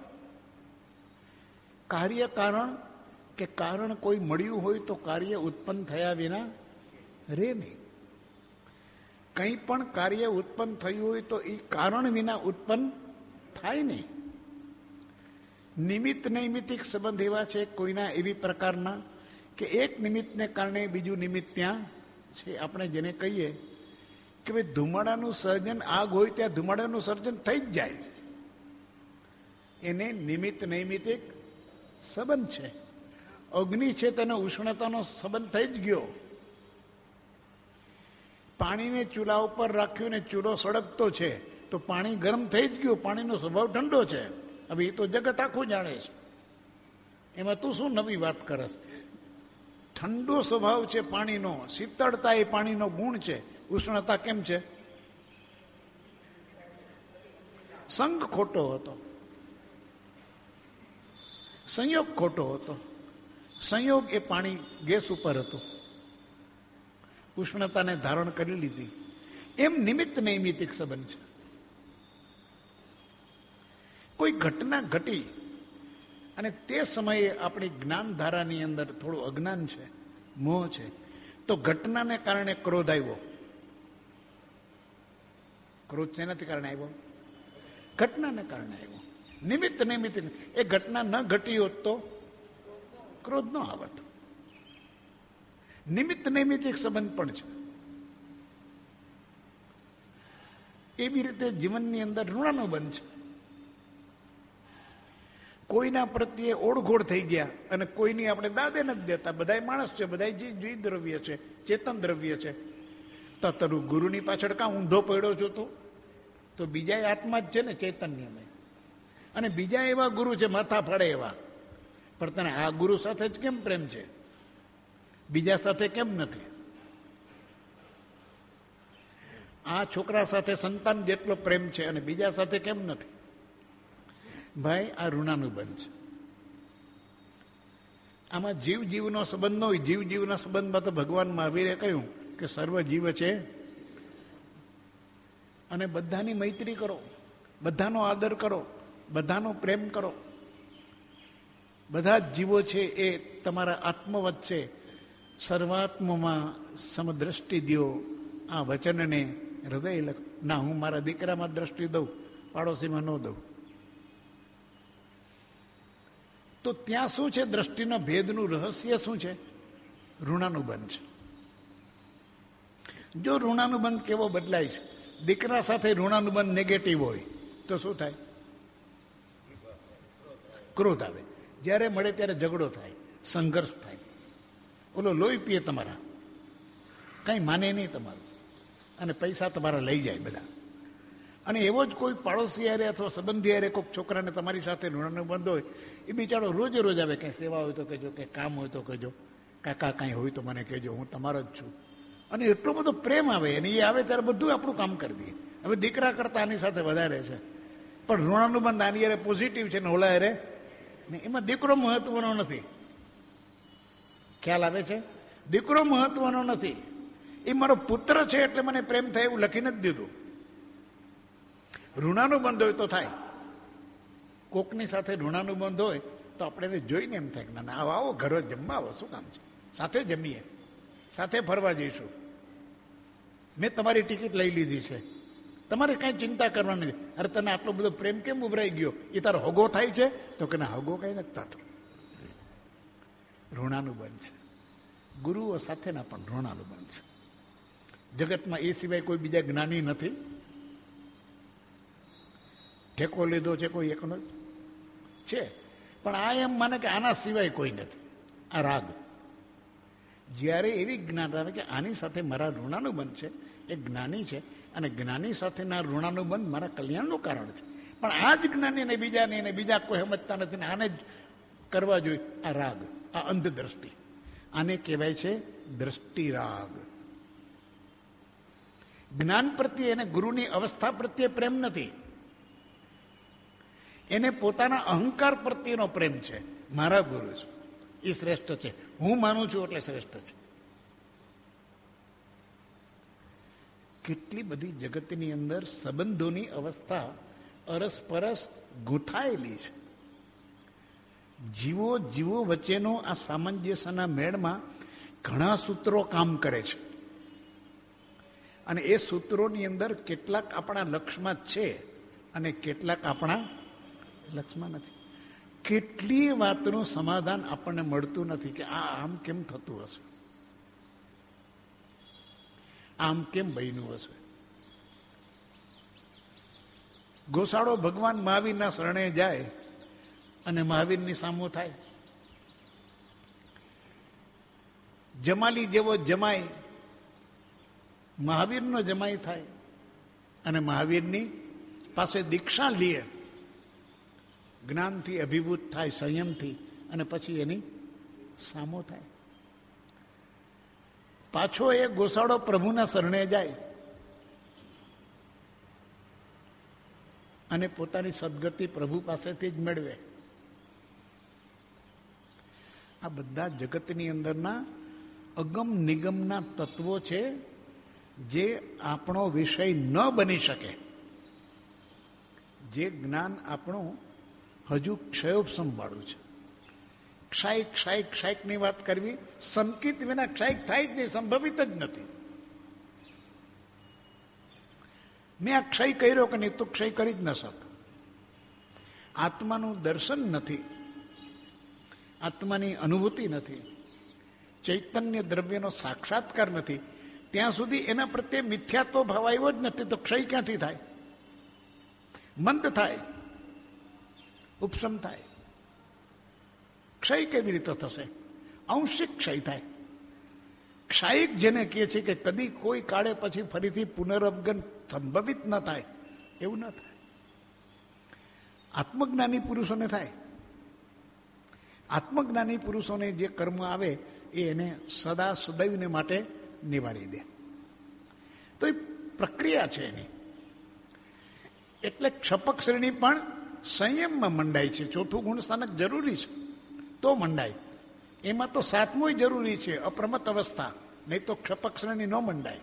કાર્યકારણ કે કારણ કોઈ મળ્યું હોય તો કાર્ય ઉત્પન્ન થયા વિના રહે નહીં. કંઈ પણ કાર્ય ઉત્પન્ન થયું હોય તો એ કારણ વિના ઉત્પન્ન થાય નહીં. નિમિત્ત નૈમિતિક સંબંધ એવા છે કોઈના એવી પ્રકારના કે એક નિમિત્તને કારણે બીજું નિમિત્ત ત્યાં છે. આપણે જેને કહીએ કે ભાઈ ધુમાડાનું સર્જન, આગ હોય ત્યાં ધુમાડાનું સર્જન થઈ જ જાય, એને નિમિત્ત નૈમિતિક સંબંધ છે. અગ્નિ છે તેનો ઉષ્ણતાનો સંબંધ થઈ જ ગયો. પાણીને ચૂલા ઉપર રાખ્યું ને ચૂલો સળગતો છે તો પાણી ગરમ થઈ જ ગયું, પાણીનો સ્વભાવ ઠંડો છે. હવે એ તો જગત આખું જાણે છે, એમાં તું શું નવી વાત કરસ? ઠંડો સ્વભાવ છે પાણીનો, શીતળતા એ પાણીનો ગુણ છે. ઉષ્ણતા કેમ છે? સંગ ખોટો હતો, સંયોગ ખોટો હતો. સંયોગ એ પાણી ગેસ ઉપર હતું, ઉષ્ણતાને ધારણ કરી લીધી. એમ નિમિત્ત નૈમિતિક સંબંધ છે. કોઈ ઘટના ઘટી અને તે સમયે આપણી જ્ઞાનધારાની અંદર થોડું અજ્ઞાન છે, મોહ છે, તો ઘટનાને કારણે ક્રોધ આવ્યો. ક્રોધ શેનાથી કારણે આવ્યો? ઘટનાને કારણે આવ્યો. નિમિત્ત નૈમિતિક. એ ઘટના ન ઘટી હોત તો ક્રોધ ન આવત. નિમિત્ત નૈમિતિક સંબંધ પણ છે. એવી રીતે જીવનની અંદર ઋણાનુબંધ છે. કોઈના પ્રત્યે ઓળઘોળ થઈ ગયા અને કોઈની આપણે દાદે નથી દેતા. બધા માણસ છે, બધા જીવ દ્રવ્ય છે, ચેતન દ્રવ્ય છે. તો તારું ગુરુની પાછળ કાં ઊંધો પડ્યો છો તો બીજા આત્મા જ છે ને, ચૈતન્યમય. અને બીજા એવા ગુરુ છે માથા ફાડે એવા, પણ તને આ ગુરુ સાથે જ કેમ પ્રેમ છે, બીજા સાથે કેમ નથી? આ છોકરા સાથે સંતાન જેટલો પ્રેમ છે અને બીજા સાથે કેમ નથી? ભાઈ, આ ઋણાનુબંધ છે. આમાં જીવ જીવનો સંબંધ ન હોય. જીવ જીવના સંબંધમાં તો ભગવાન મહાવીરે કહ્યું કે સર્વ જીવ છે અને બધાની મૈત્રી કરો, બધાનો આદર કરો, બધાનો પ્રેમ કરો. બધા જ જીવો છે એ તમારા આત્મવત છે. સર્વાત્મમાં સમદ્રષ્ટિ દ્યો, આ વચનને હૃદય લખ. ના, હું મારા દીકરામાં દ્રષ્ટિ દઉં, પાડોશીમાં ન દઉં. તો ત્યાં શું છે? દ્રષ્ટિના ભેદનું રહસ્ય શું છે? ઋણાનુબંધ છે. જો ઋણાનુબંધ કેવો બદલાય છે? દીકરા સાથે ઋણાનુબંધ નેગેટિવ હોય તો શું થાય? ક્રોધ આવે. જ્યારે મળે ત્યારે ઝઘડો થાય, સંઘર્ષ થાય. ઓલો લોહી પીએ તમારા, કંઈ માને નહીં તમારું, અને પૈસા તમારા લઈ જાય બધા. અને એવો જ કોઈ પાડોશી હારે અથવા સંબંધી હારે કોઈક છોકરાને તમારી સાથે ઋણાનુબંધ હોય, એ બિચારો રોજે રોજ આવે. કંઈ સેવા હોય તો કહેજો, કે કામ હોય તો કહેજો, કાકા કાંઈ હોય તો મને કહેજો, હું તમારો જ છું. અને એટલો બધો પ્રેમ આવે. અને એ આવે ત્યારે બધું આપણું કામ કરી દઈએ. હવે દીકરા કરતાં આની સાથે વધારે છે, પણ ઋણાનુબંધ આની હારે પોઝિટિવ છે ને ઓલા હારે ને. એમાં દીકરો મહત્વનો નથી. ખ્યાલ આવે છે? દીકરો મહત્વનો નથી. એ મારો પુત્ર છે એટલે મને પ્રેમ થાય એવું લખી નથી દીધું. ઋણાનુબંધ હોય તો થાય. કોકની સાથે ઋણાનુબંધ હોય તો આપણે એને જોઈને એમ થાય કે ના, આવો આવો ઘરે જમવા આવો, શું કામ છે, સાથે જમીએ, સાથે ફરવા જઈશું, મેં તમારી ટિકિટ લઈ લીધી છે, તમારે કાંઈ ચિંતા કરવાની નથી. અરે તને આટલો બધો પ્રેમ કેમ ઉભરાઈ ગયો? એ તારો હગો થાય છે? તો કે ના, હગો કઈ નથી થતો. ઋણાનુબંધ છે. ગુરુઓ સાથેના પણ ઋણાનુબંધ છે. જગતમાં એ સિવાય કોઈ બીજા જ્ઞાની નથી. ઠેકો લીધો છે કોઈ એકનો છે, પણ આ એમ માને કે આના સિવાય કોઈ નથી. આ રાગ. જ્યારે એવી જ્ઞાન આવે કે આની સાથે મારા ઋણાનુબંધ છે, એ જ્ઞાની છે, અને જ્ઞાની સાથેના ઋણાનુબંધ મારા કલ્યાણનું કારણ છે. પણ આ જ જ્ઞાનીને બીજા કોઈ સમજતા નથી ને આને જ કરવા જોઈએ. આ રાગ, આ અંધ દ્રષ્ટિ, આને કહેવાય છે દ્રષ્ટિરાગ. જ્ઞાન પ્રત્યે એને ગુરુની અવસ્થા પ્રત્યે પ્રેમ નથી. એને પોતાના અહંકાર પ્રત્યેનો પ્રેમ છે. મારા ગુરુ છે, એ શ્રેષ્ઠ છે, હું માનું છું એટલે શ્રેષ્ઠ છે. કેટલી બધી જગતની અંદર સંબંધોની અવસ્થા અરસપરસ ગૂંથાયેલી છે. જીવો વચ્ચેનો આ સામંજસ્યના મેળમાં ઘણા સૂત્રો કામ કરે છે. અને એ સૂત્રોની અંદર કેટલાક આપણા લક્ષમાં છે અને કેટલાક આપણા લક્ષમાં નથી. કેટલીય વાતનું સમાધાન આપણને મળતું નથી કે આ આમ કેમ થતું હશે, આમ કેમ બન્યું હશે. ગોસાળો ભગવાન મહાવીરના શરણે જાય અને મહાવીરની સામો થાય. જમાલી જેવો જમાય મહાવીરનો જમાઈ થાય અને મહાવીરની પાસે દીક્ષા લે, જ્ઞાનથી અભિભૂત થાય, સંયમથી, અને પછી એની સામો થાય. પાછો એ ગોસાળો પ્રભુના શરણે જાય અને પોતાની સદગતિ પ્રભુ પાસેથી જ મેળવે. આ બધા જગતની અંદરના અગમ નિગમના તત્વો છે જે આપણો વિષય ન બની શકે. જે જ્ઞાન આપણું હજુ ક્ષયોપસમવાળું છે. ક્ષાયકની વાત કરવી, સંકિત વિના ક્ષાયક થાય જ નહીં, સંભવિત જ નથી. મેં આ ક્ષય કર્યો કે નહીં, તો ક્ષય કરી જ ન શક. આત્માનું દર્શન નથી, આત્માની અનુભૂતિ નથી, ચૈતન્ય દ્રવ્યનો સાક્ષાત્કાર નથી, ત્યાં સુધી એના પ્રત્યે મિથ્યાત્વ ભાવ આવ્યો જ નથી. તો ક્ષય ક્યાંથી થાય? મંદ થાય, ઉપશમ થાય. ક્ષય કેવી રીતે થશે? આંશિક ક્ષય થાય. ક્ષાયિક જેને કહે છે કે કદી કોઈ કાળે પછી ફરીથી પુનરવગન સંભવિત ન થાય, એવું ન થાય. આત્મજ્ઞાની પુરુષોને થાય. આત્મજ્ઞાની પુરુષોને જે કર્મ આવે એ એને સદા સદૈવને માટે નિવારી દે. તો એ પ્રક્રિયા છે એની. એટલે ક્ષપક શ્રેણી પણ સંયમમાં મંડાય છે. ચોથું ગુણ સ્થાનક જરૂરી છે તો મંડાય. એમાં તો સાતમું જરૂરી છે, અપ્રમત અવસ્થા, નહીં તો ક્ષપક શ્રેણી ન મંડાય.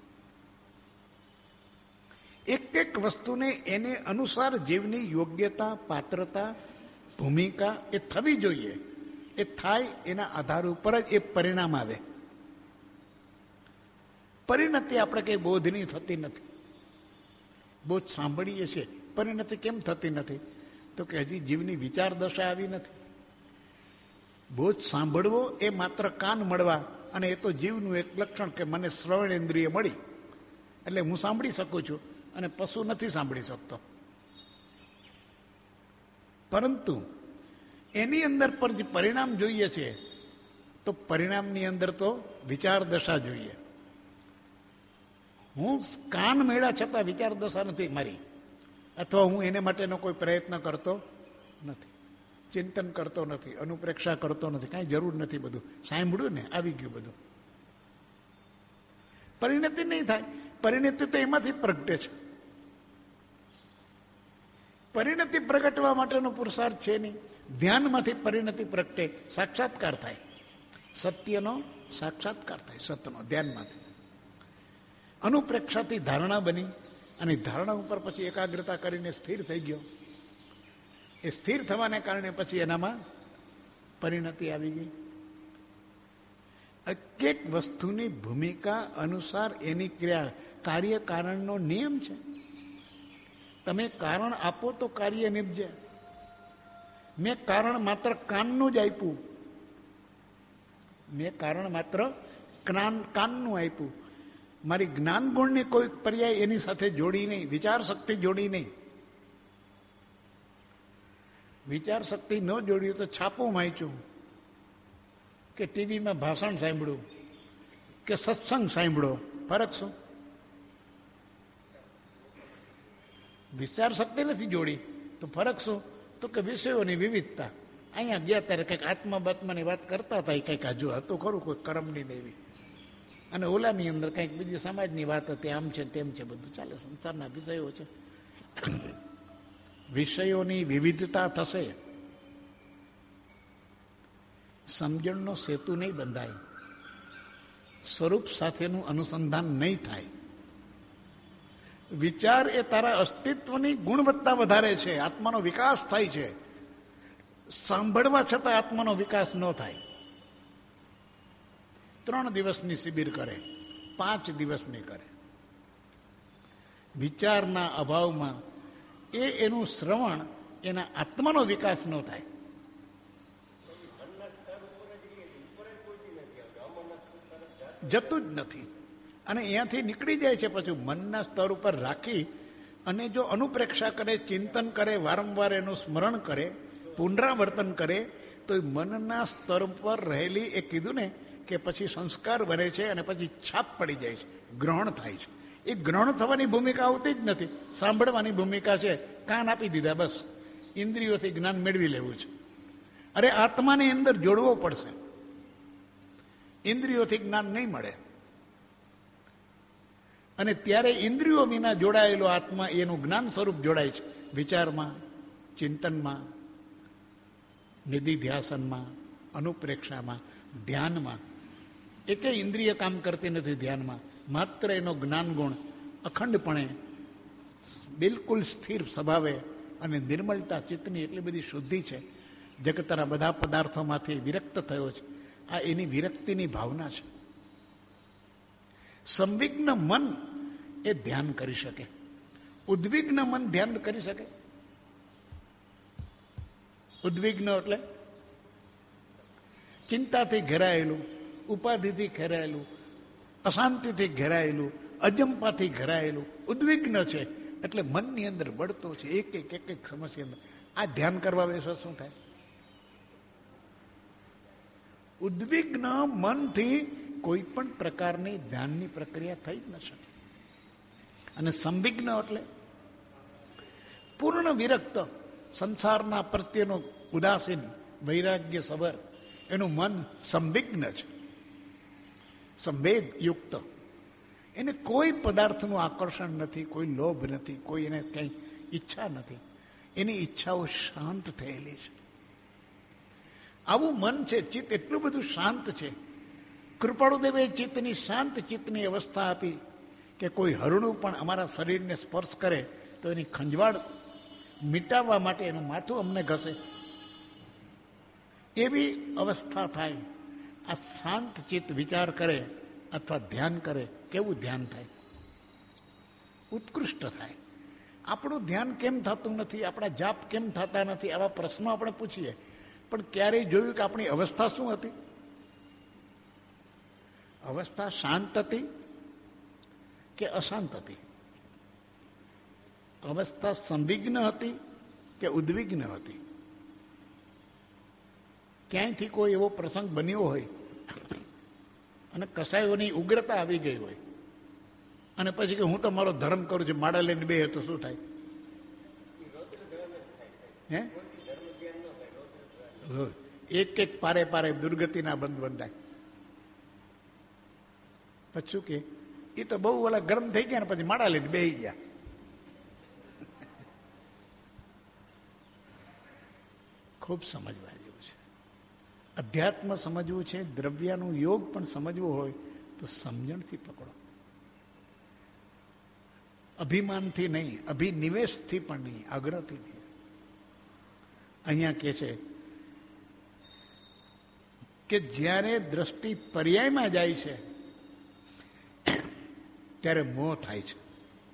એક એક વસ્તુને એને અનુસાર જીવની યોગ્યતા, પાત્રતા, ભૂમિકા એ થવી જોઈએ. એ થાય એના આધાર ઉપર જ એ પરિણામ આવે. પરિણતિ આપણે કઈ બોધની થતી નથી. બોધ સાંભળીએ છીએ, પરિણતિ કેમ થતી નથી? તો કે હજી જીવની વિચાર દશા આવી નથી. બોધ સાંભળવો એ માત્ર કાન મળવા, અને એ તો જીવનું એક લક્ષણ કે મને શ્રવણેન્દ્રિય મળી એટલે હું સાંભળી શકું છું, અને પશુ નથી સાંભળી શકતો. પરંતુ એની અંદર પર જે પરિણામ જોઈએ છે, તો પરિણામની અંદર તો વિચાર દશા જોઈએ. હું કાન મેળા છતાં વિચાર દશા નથી મારી, અથવા હું એને માટેનો કોઈ પ્રયત્ન કરતો નથી, ચિંતન કરતો નથી, અનુપ્રેક્ષા કરતો નથી, કાંઈ જરૂર નથી. બધું સાંભળ્યું ને આવી ગયું બધું. પરિણતિ નહીં થાય. પરિણતિ તો એમાંથી પ્રગટે છે. પરિણતિ પ્રગટવા માટેનો પુરુષાર્થ છે નહીં. ધ્યાનમાંથી પરિણતિ પ્રગટે, સાક્ષાત્કાર થાય, સત્યનો સાક્ષાત્કાર થાય, સતનો ધ્યાનમાંથી. અનુપ્રેક્ષાથી ધારણા બની, અને ધારણા ઉપર પછી એકાગ્રતા કરીને સ્થિર થઈ ગયો. એ સ્થિર થવાને કારણે પછી એનામાં પરિણતિ આવી ગઈ. એક વસ્તુની ભૂમિકા અનુસાર એની ક્રિયા, કાર્ય કારણનો નિયમ છે. તમે કારણ આપો તો કાર્ય નિપજે. મેં કારણ માત્ર કાનનું જ આપ્યું, મેં કારણ માત્ર કાનનું આપ્યું. મારી જ્ઞાન ગુણની કોઈ પર્યાય એની સાથે જોડી નહીં, વિચાર શક્તિ જોડી નહીં. વિચાર શક્તિ ન જોડ્યું તો છાપું વાંચ્યું, કે ટીવીમાં ભાષણ સાંભળ્યું, કે સત્સંગ સાંભળ્યો, ફરક શું? વિચાર શક્તિ નથી જોડી તો ફરક શું? તો કે વિષયોની વિવિધતા. અહીંયા ગયા ત્યારે કંઈક આત્મા બાત્માની વાત કરતા હતા, એ કંઈક હજુ હતું ખરું, કોઈ કર્મની દેવી, અને ઓલાની અંદર કંઈક બીજી સમાજની વાત હતી, આમ છે તેમ છે, બધું ચાલે, સંસારના વિષયો છે. વિષયોની વિવિધતા થશે, સમજણનો સેતુ નહીં બંધાય, સ્વરૂપ સાથેનું અનુસંધાન નહીં થાય. વિચાર એ તારા અસ્તિત્વની ગુણવત્તા વધારે છે, આત્માનો વિકાસ થાય છે. સાંભળવા છતાં આત્માનો વિકાસ ન થાય. 3 દિવસની શિબિર કરે, 5 દિવસની કરે, વિચારના અભાવમાં એનું શ્રવણ, એના આત્માનો વિકાસ ન થાય. જતું જ નથી, અને અહીંયાથી નીકળી જાય છે. પછી મનના સ્તર ઉપર રાખી અને જો અનુપ્રેક્ષા કરે, ચિંતન કરે, વારંવાર એનું સ્મરણ કરે, પુનરાવર્તન કરે, તો મનના સ્તર પર રહેલી, એ કીધું ને કે પછી સંસ્કાર બને છે, અને પછી છાપ પડી જાય છે, ગ્રહણ થાય છે. એ ગ્રહણ થવાની ભૂમિકા આવતી જ નથી, સાંભળવાની ભૂમિકા છે. કાન આપી દીધા, બસ ઇન્દ્રિયોથી જ્ઞાન મેળવી લેવું છે. અરે આત્માની અંદર જોડવો પડશે, ઇન્દ્રિયોથી જ્ઞાન નહીં મળે. અને ત્યારે ઇન્દ્રિયો વિના જોડાયેલો આત્મા એનું જ્ઞાન સ્વરૂપ જોડાય છે. વિચારમાં, ચિંતનમાં, નિધિધ્યાસનમાં, અનુપ્રેક્ષામાં, ધ્યાનમાં. એકે ઇન્દ્રિય કામ કરતી નથી ધ્યાનમાં. માત્ર એનો જ્ઞાન ગુણ અખંડપણે, બિલકુલ સ્થિર સ્વભાવે, અને નિર્મળતા ચિત્તની એટલી બધી શુદ્ધિ છે, જગતના બધા પદાર્થોમાંથી વિરક્ત થયો છે. આ એની વિરક્તિની ભાવના છે. સંવિગ્ન મન એ ધ્યાન કરી શકે, ઉદ્વિગ્ન મન ધ્યાન કરી શકે. ઉદ્વિગ્ન એટલે ચિંતાથી ઘેરાયેલું, ઉપાધિથી ઘેરાયેલું, અશાંતિથી ઘેરાયેલું, અજંપાથી ઘેરાયેલું ઉદ્વિગ્ન છે. એટલે મનની અંદર બળતો છે, એક એક સમસ્યા અંદર. આ ધ્યાન કરવા બેસો શું થાય? ઉદ્વિગ્ન મનથી કોઈ પણ પ્રકારની ધ્યાનની પ્રક્રિયા થઈ જ ન શકે. અને સંવિગ્ન એટલે પૂર્ણ વિરક્ત, સંસારના પ્રત્યેનો ઉદાસીન, વૈરાગ્ય સબર, એનું મન સંવિગ્ન છે, સંવેગ યુક્ત. એને કોઈ પદાર્થનું આકર્ષણ નથી, કોઈ લોભ નથી, કોઈ એને કંઈ ઈચ્છા નથી. એની ઈચ્છાઓ શાંત થયેલી છે. આવું મન છે, ચિત્ત એટલું બધું શાંત છે. કૃપાળુદેવે ચિત્તની શાંત ચિત્તની અવસ્થા આપી કે કોઈ હરણું પણ અમારા શરીરને સ્પર્શ કરે તો એની ખંજવાળ મિટાવવા માટે એનું માથું અમને ઘસે, એવી અવસ્થા થાય. આ શાંત ચિત્ત વિચાર કરે અથવા ધ્યાન કરે, કેવું ધ્યાન થાય? ઉત્કૃષ્ટ થાય. આપણું ધ્યાન કેમ થતું નથી, આપણા જાપ કેમ થતા નથી, આવા પ્રશ્નો આપણે પૂછીએ. પણ ક્યારેય જોયું કે આપણી અવસ્થા શું હતી? અવસ્થા શાંત હતી કે અશાંત હતી? અવસ્થા સંવિઘ્ન હતી કે ઉદ્વિગ્ન હતી? ક્યાંયથી કોઈ એવો પ્રસંગ બન્યો હોય અને કસાયોની ઉગ્રતા આવી ગઈ હોય અને પછી કે હું તો મારો ધર્મ કરું છું, માળા લઈને બે તો શું થાય? હે, એક એક પારે પારે દુર્ગતિના બંધ બંધાય. પછી શું કે એ તો બહુ ઓલા ગરમ થઈ ગયા ને પછી માળા લઈને બેસી ગયા. ખૂબ સમજવા જેવું છે. અધ્યાત્મ સમજવું છે, દ્રવ્યનું યોગ પણ સમજવું હોય તો સમજણથી પકડો. અભિમાનથી નહીં, અભિનિવેશથી પણ નહીં, આગ્રહથી નહીં. અહીંયા કે છે કે જ્યારે દ્રષ્ટિ પર્યાયમાં જાય છે ત્યારે મોહ થાય છે.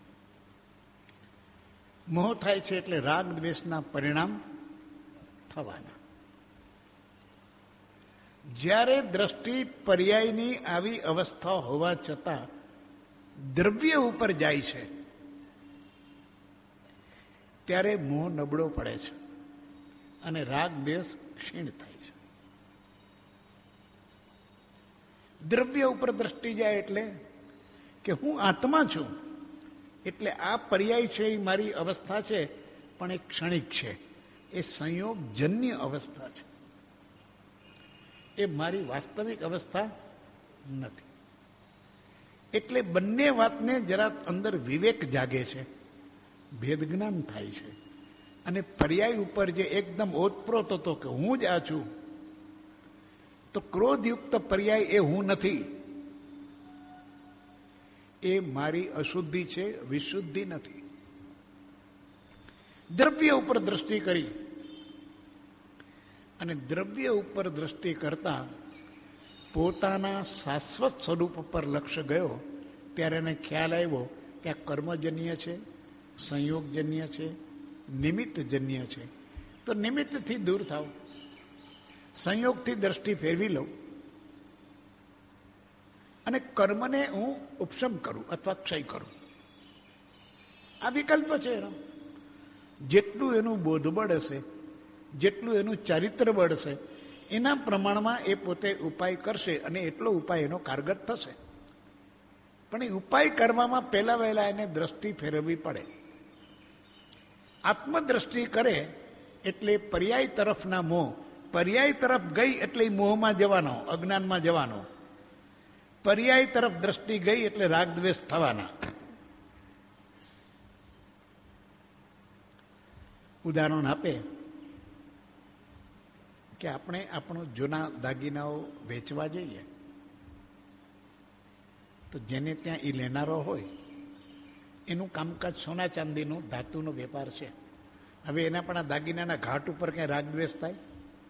મોહ થાય છે એટલે રાગ દ્વેષના પરિણામ થવાના. જ્યારે દ્રષ્ટિ પર્યાયની આવી અવસ્થા હોવા છતાં દ્રવ્ય ઉપર જાય છે ત્યારે મોહ નબળો પડે છે અને રાગ દ્વેષ ક્ષીણ થાય છે. દ્રવ્ય ઉપર દ્રષ્ટિ જાય એટલે કે હું આત્મા છું, એટલે આ પર્યાય છે એ મારી અવસ્થા છે, પણ એ ક્ષણિક છે, એ સંયોગજન્ય અવસ્થા છે, એ મારી વાસ્તવિક અવસ્થા નથી. એટલે બંને વાતને જરા અંદર વિવેક જાગે છે, ભેદ જ્ઞાન થાય છે. અને પર્યાય ઉપર જે એકદમ ઓતપ્રોત હતો કે હું જ આ છું, તો ક્રોધયુક્ત પર્યાય એ હું નથી, એ મારી અશુદ્ધિ છે, વિશુદ્ધિ નથી. દ્રવ્ય ઉપર દ્રષ્ટિ કરી અને દ્રવ્ય ઉપર દ્રષ્ટિ કરતા પોતાના શાશ્વત સ્વરૂપ પર લક્ષ્ય ગયો ત્યારે એને ખ્યાલ આવ્યો કે આ કર્મજન્ય છે, સંયોગજન્ય છે, નિમિત્તજન્ય છે. તો નિમિત્તથી દૂર થાવ, સંયોગથી દ્રષ્ટિ ફેરવી લઉં અને કર્મને હું ઉપશમ કરું અથવા ક્ષય કરું. આ વિકલ્પ છે એનો. જેટલું એનું બોધબળ હશે, જેટલું એનું ચારિત્ર બળ હશે, એના પ્રમાણમાં એ પોતે ઉપાય કરશે અને એટલો ઉપાય એનો કારગર થશે. પણ એ ઉપાય કરવામાં પહેલા વહેલા એને દ્રષ્ટિ ફેરવવી પડે. આત્મદ્રષ્ટિ કરે એટલે પર્યાય તરફના મોહ, પર્યાય તરફ ગઈ એટલે મોહમાં જવાનો, અજ્ઞાનમાં જવાનો. પર્યાય તરફ દ્રષ્ટિ ગઈ એટલે રાગદ્વેષ થવાના. ઉદાહરણ આપે કે આપણે આપણું જૂના દાગીનાઓ વેચવા જઈએ તો જેને ત્યાં એ લેનારો હોય એનું કામકાજ સોના ચાંદીનું ધાતુનો વેપાર છે. હવે એના પણ આ દાગીનાના ઘાટ ઉપર ક્યાંય રાગદ્વેષ થાય?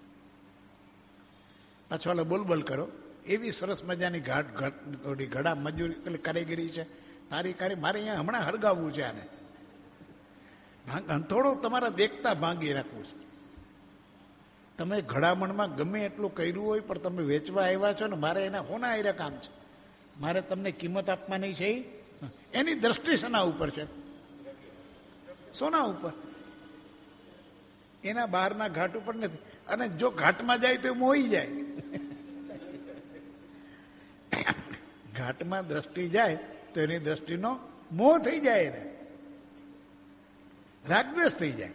પાછો ઓલો બોલ કરો, એવી સરસ મજાની ઘડા મજૂરી કારીગરી છે, તારી મારે અહીંયા હમણાં હળગાવવું છે, આને થોડો તમારા દેખતા ભાંગી રાખવું છે. તમે ઘડામણમાં ગમે એટલું કર્યું હોય પણ તમે વેચવા આવ્યા છો ને, મારે એના હોના આયરા કામ છે, મારે તમને કિંમત આપવાની છે. એની દ્રષ્ટિ શેના ઉપર છે? સોના ઉપર. એના બહારના ઘાટ ઉપર નથી. અને જો ઘાટમાં જાય તો મોહી જાય. ઘાટમાં દ્રષ્ટિ જાય તો એની દ્રષ્ટિનો મોહ થઈ જાય, એને રાગદ્વેષ થઈ જાય.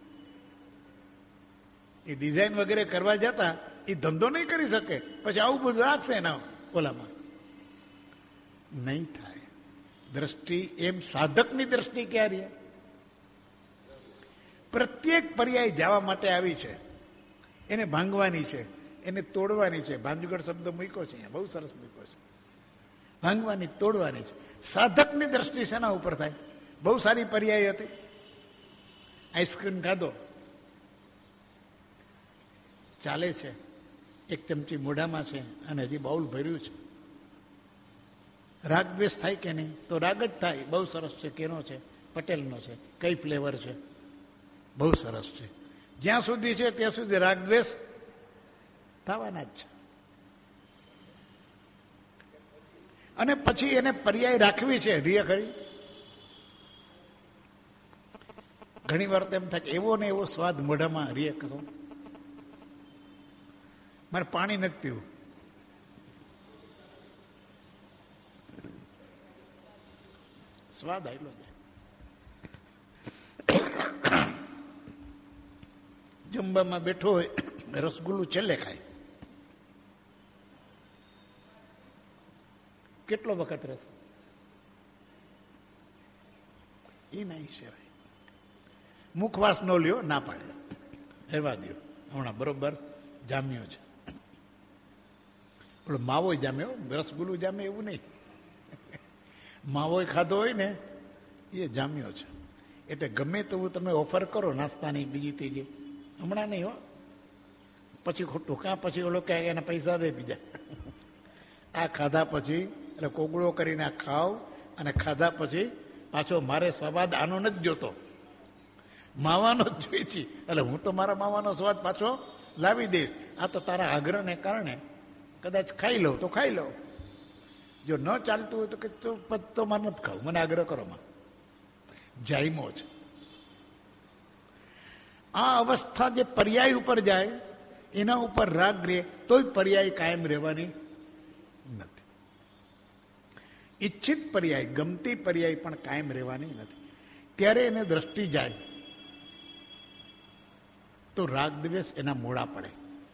એ ડિઝાઇન વગેરે કરવા જતા એ ધંધો નહીં કરી શકે, પછી આવું બધું રાખશે એના ઓલામાં નહીં થાય. દ્રષ્ટિ એમ સાધકની દ્રષ્ટિ ક્યાં રહે? પ્રત્યેક પર્યાય જવા માટે આવી છે, એને ભાંગવાની છે, એને તોડવાની છે. ભાંજગઢ શબ્દ મૂક્યો છે અહીંયા, બહુ સરસ મૂક્યો છે. ભાંગવાની, તોડવાની છે. સાધકની દ્રષ્ટિ શેના ઉપર થાય? બહુ સારી પર્યાય હતી. આઈસ્ક્રીમ ખાધો, ચાલે છે, એક ચમચી મોઢામાં છે અને હજી બાઉલ ભર્યું છે. રાગ દ્વેષ થાય કે નહીં? તો રાગ જ થાય. બહુ સરસ છે. કેનો છે? પટેલનો છે. કઈ ફ્લેવર છે? બહુ સરસ છે. જ્યાં સુધી છે ત્યાં સુધી રાગ દ્વેષ થવાના જ છે. અને પછી એને પર્યાય રાખવી છે. રિયા ખરી ઘણી વાર તેમ થાય કે એવો ને એવો સ્વાદ મોઢામાં રિયા કરો, મારે પાણી નથી પીવું. સ્વાદ આવેલો છે. જમવામાં બેઠો હોય, રસગુલ્લું છેલ્લે ખાય. કેટલો વખત રહેશે? એ નહીં સેવાય. મુખવાસ નો લ્યો, ના પાડે, રહેવા દો. હમણાં બરોબર જામ્યો છે. પેલો માવો જામ્યો, રસગુલ્લું જામે એવું નહીં. માવો ખાધો હોય ને એ જામ્યો છે. એટલે ગમે તેવું તમે ઓફર કરો નાસ્તાની, બીજી ત્રીજી, હમણાં નહીં હો, પછી ખોટું. કાં પછી ઓલો કે એના પૈસા દે બીજા. આ ખાધા પછી એટલે કોગળો કરીને આ ખાવ, અને ખાધા પછી પાછો મારે સ્વાદ આનો નથી જોતો, માવાનો જ જોઈ છે. એટલે હું તો મારા માવાનો સ્વાદ પાછો લાવી દઈશ. આ તો તારા આગ્રહને કારણે કદાચ ખાઈ લઉં તો ખાઈ લઉં. જો ન ચાલતું હોય તો કે તો મારે નથી ખાવું, મને આગ્રહ કરો. માં જાયમો છે. આ અવસ્થા જે પર્યાય ઉપર જાય એના ઉપર રાગ રહે તોય પર્યાય કાયમ રહેવાની નથી. ઈચ્છિત પર્યાય, ગમતી પર્યાય પણ કાયમ રહેવાની નથી. ત્યારે એને દ્રષ્ટિ જાય તો રાગ દ્વેષ એના મોડા પડે.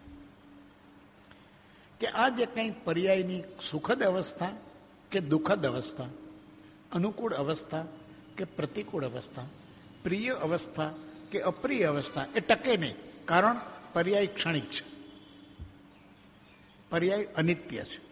કે આ જે કંઈ પર્યાયની સુખદ અવસ્થા કે દુઃખદ અવસ્થા, અનુકૂળ અવસ્થા કે પ્રતિકૂળ અવસ્થા, પ્રિય અવસ્થા કે અપ્રિય અવસ્થા, એ ટકે નહીં. કારણ પર્યાય ક્ષણિક છે, પર્યાય અનિત્ય છે.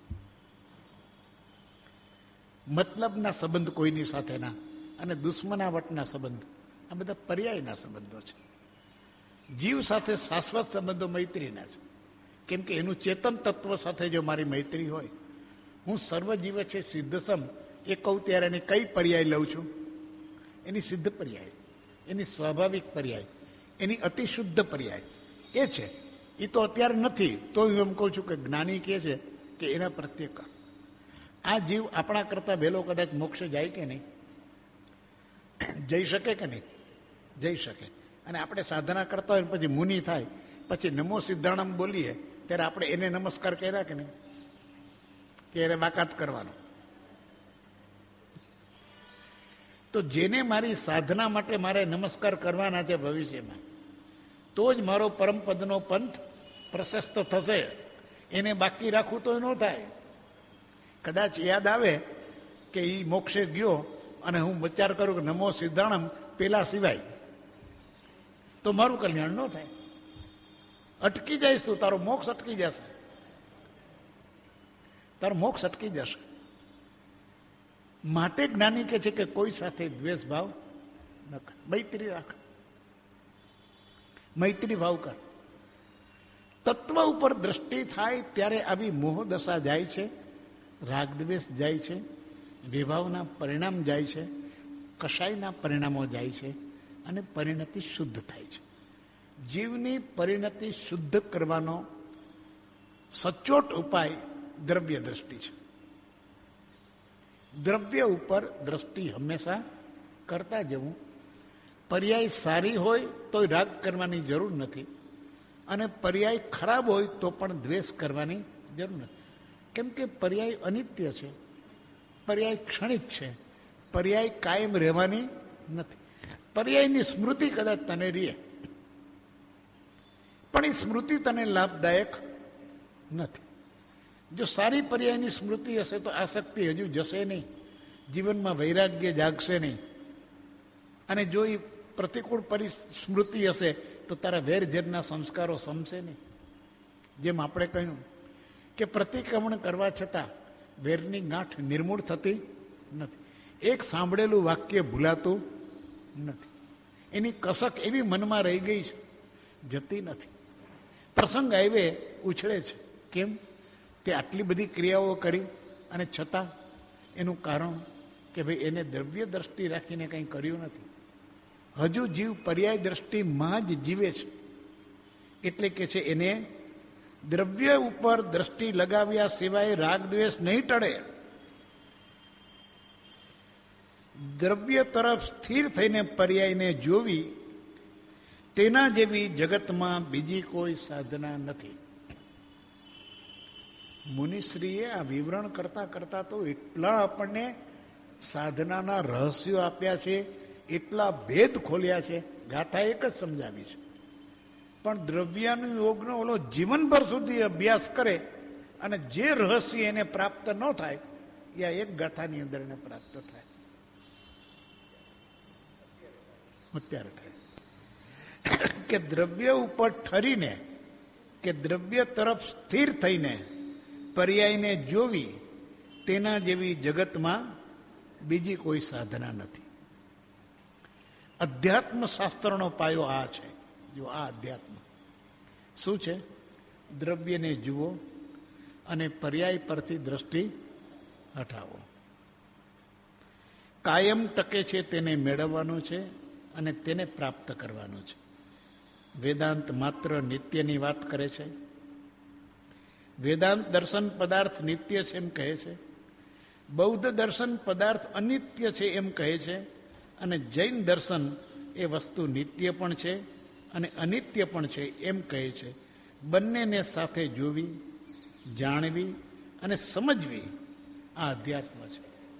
મતલબના સંબંધ કોઈની સાથેના અને દુશ્મનાવટના સંબંધ, આ બધા પર્યાયના સંબંધો છે. જીવ સાથે શાશ્વત સંબંધો મૈત્રીના છે. કેમ કે એનું ચેતન તત્વ સાથે જો મારી મૈત્રી હોય, હું સર્વજીવ છે સિદ્ધસમ એ કહું ત્યારે એની કઈ પર્યાય લઉં છું? એની સિદ્ધ પર્યાય, એની સ્વાભાવિક પર્યાય, એની અતિશુદ્ધ પર્યાય એ છે. એ તો અત્યારે નથી, તો હું એમ કહું છું કે જ્ઞાની કહે છે કે એના પ્રત્યેક આ જીવ આપણા કરતા વહેલો કદાચ મોક્ષ જાય કે નહીં? જઈ શકે કે નહીં? જઈ શકે. અને આપણે સાધના કરતા હોય પછી મુનિ થાય, પછી નમો સિદ્ધાણમ બોલીએ ત્યારે આપણે એને નમસ્કાર કર્યા કે નહીં? કે એને બાકાત કરવાનો. તો જેને મારી સાધના માટે મારે નમસ્કાર કરવાના છે ભવિષ્યમાં, તો જ મારો પરમપદનો પંથ પ્રશસ્ત થશે. એને બાકી રાખવું તો ન થાય. કદાચ યાદ આવે કે એ મોક્ષે ગયો અને હું વિચાર કરું કે નમો સિદ્ધાણમ પેલા સિવાય, તો મારું કલ્યાણ ન થાય. અટકી જઈશ તું, તારો મોક્ષ અટકી જશે, તારો મોક્ષ અટકી જશે. માટે જ્ઞાની કહે છે કે કોઈ સાથે દ્વેષ ભાવ ન કર, મૈત્રી રાખ, મૈત્રી ભાવ કર. તત્વ ઉપર દ્રષ્ટિ થાય ત્યારે આવી મોહ દશા જાય છે, રાગદ્વેષ જાય છે, વિભાવના પરિણામ જાય છે, કશાયના પરિણામો જાય છે, અને પરિણતિ શુદ્ધ થાય છે. જીવની પરિણતિ શુદ્ધ કરવાનો સચોટ ઉપાય દ્રવ્ય દ્રષ્ટિ છે. દ્રવ્ય ઉપર દ્રષ્ટિ હંમેશા કરતા જવું. પર્યાય સારી હોય તો રાગ કરવાની જરૂર નથી, અને પર્યાય ખરાબ હોય તો પણ દ્વેષ કરવાની જરૂર નથી. કેમ કે પર્યાય અનિત્ય છે, પર્યાય ક્ષણિક છે, પર્યાય કાયમ રહેવાની નથી. પર્યાયની સ્મૃતિ કદાચ તને રહે, પણ એ સ્મૃતિ તને લાભદાયક નથી. જો સારી પર્યાયની સ્મૃતિ હશે તો આસક્તિ હજુ જશે નહીં. જીવનમાં વૈરાગ્ય જાગશે નહીં. અને જો એ પ્રતિકૂળ પરિસ્મૃતિ હશે તો તારા વેરઝેરના સંસ્કારો સમશે નહીં. જેમ આપણે કહ્યું કે પ્રતિક્રમણ કરવા છતાં વેરની ગાંઠ નિર્મૂળ થતી નથી. એક સાંભળેલું વાક્ય ભૂલાતું નથી. એની કસક એવી મનમાં રહી ગઈ છે, જતી નથી. પ્રસંગ આવે ઉછળે છે. કેમ? તે આટલી બધી ક્રિયાઓ કરી અને છતાં એનું કારણ કે ભાઈ એને દ્રવ્ય દ્રષ્ટિ રાખીને કંઈ કર્યું નથી. હજુ જીવ પર્યાય દ્રષ્ટિમાં જ જીવે છે. એટલે કે છે એને દ્રવ્ય ઉપર દ્રષ્ટિ લગાવ્યા સિવાય રાગ દ્વેષ નહીં ટળે. દ્રવ્ય તરફ સ્થિર થઈને પર્યાયને જોવી તેના જેવી જગતમાં બીજી કોઈ સાધના નથી. મુનિશ્રીએ આ વિવરણ કરતા કરતા તો એટલા આપણને સાધનાના રહસ્યો આપ્યા છે, એટલા ભેદ ખોલ્યા છે. ગાથા એક જ સમજાવી છે, પણ દ્રવ્યાનું યોગનો ઓલો જીવનભર સુધી અભ્યાસ કરે અને જે રહસ્ય એને પ્રાપ્ત ન થાય એ એક ગાથાની અંદર એને પ્રાપ્ત થાય. અત્યારે થાય કે દ્રવ્ય ઉપર ઠરીને કે દ્રવ્ય તરફ સ્થિર થઈને પર્યાયને જોવી તેના જેવી જગતમાં બીજી કોઈ સાધના નથી. અધ્યાત્મ શાસ્ત્રનો પાયો આ છે. જો આ અધ્યાત્મ શું છે? દ્રવ્યને જુઓ અને પર્યાય પરથી દ્રષ્ટિ હટાવો. કાયમ ટકે છે તેને મેળવવાનું છે અને તેને પ્રાપ્ત કરવાનું છે. વેદાંત માત્ર નિત્યની વાત કરે છે. વેદાંત દર્શન પદાર્થ નિત્ય છે એમ કહે છે. બૌદ્ધ દર્શન પદાર્થ અનિત્ય છે એમ કહે છે. અને જૈન દર્શન એ વસ્તુ નિત્ય પણ છે અને અનિત્ય પણ છે એમ કહે છે. બંનેને સાથે જોવી, જાણવી અને સમજવી આ અધ્યાત્મ છે.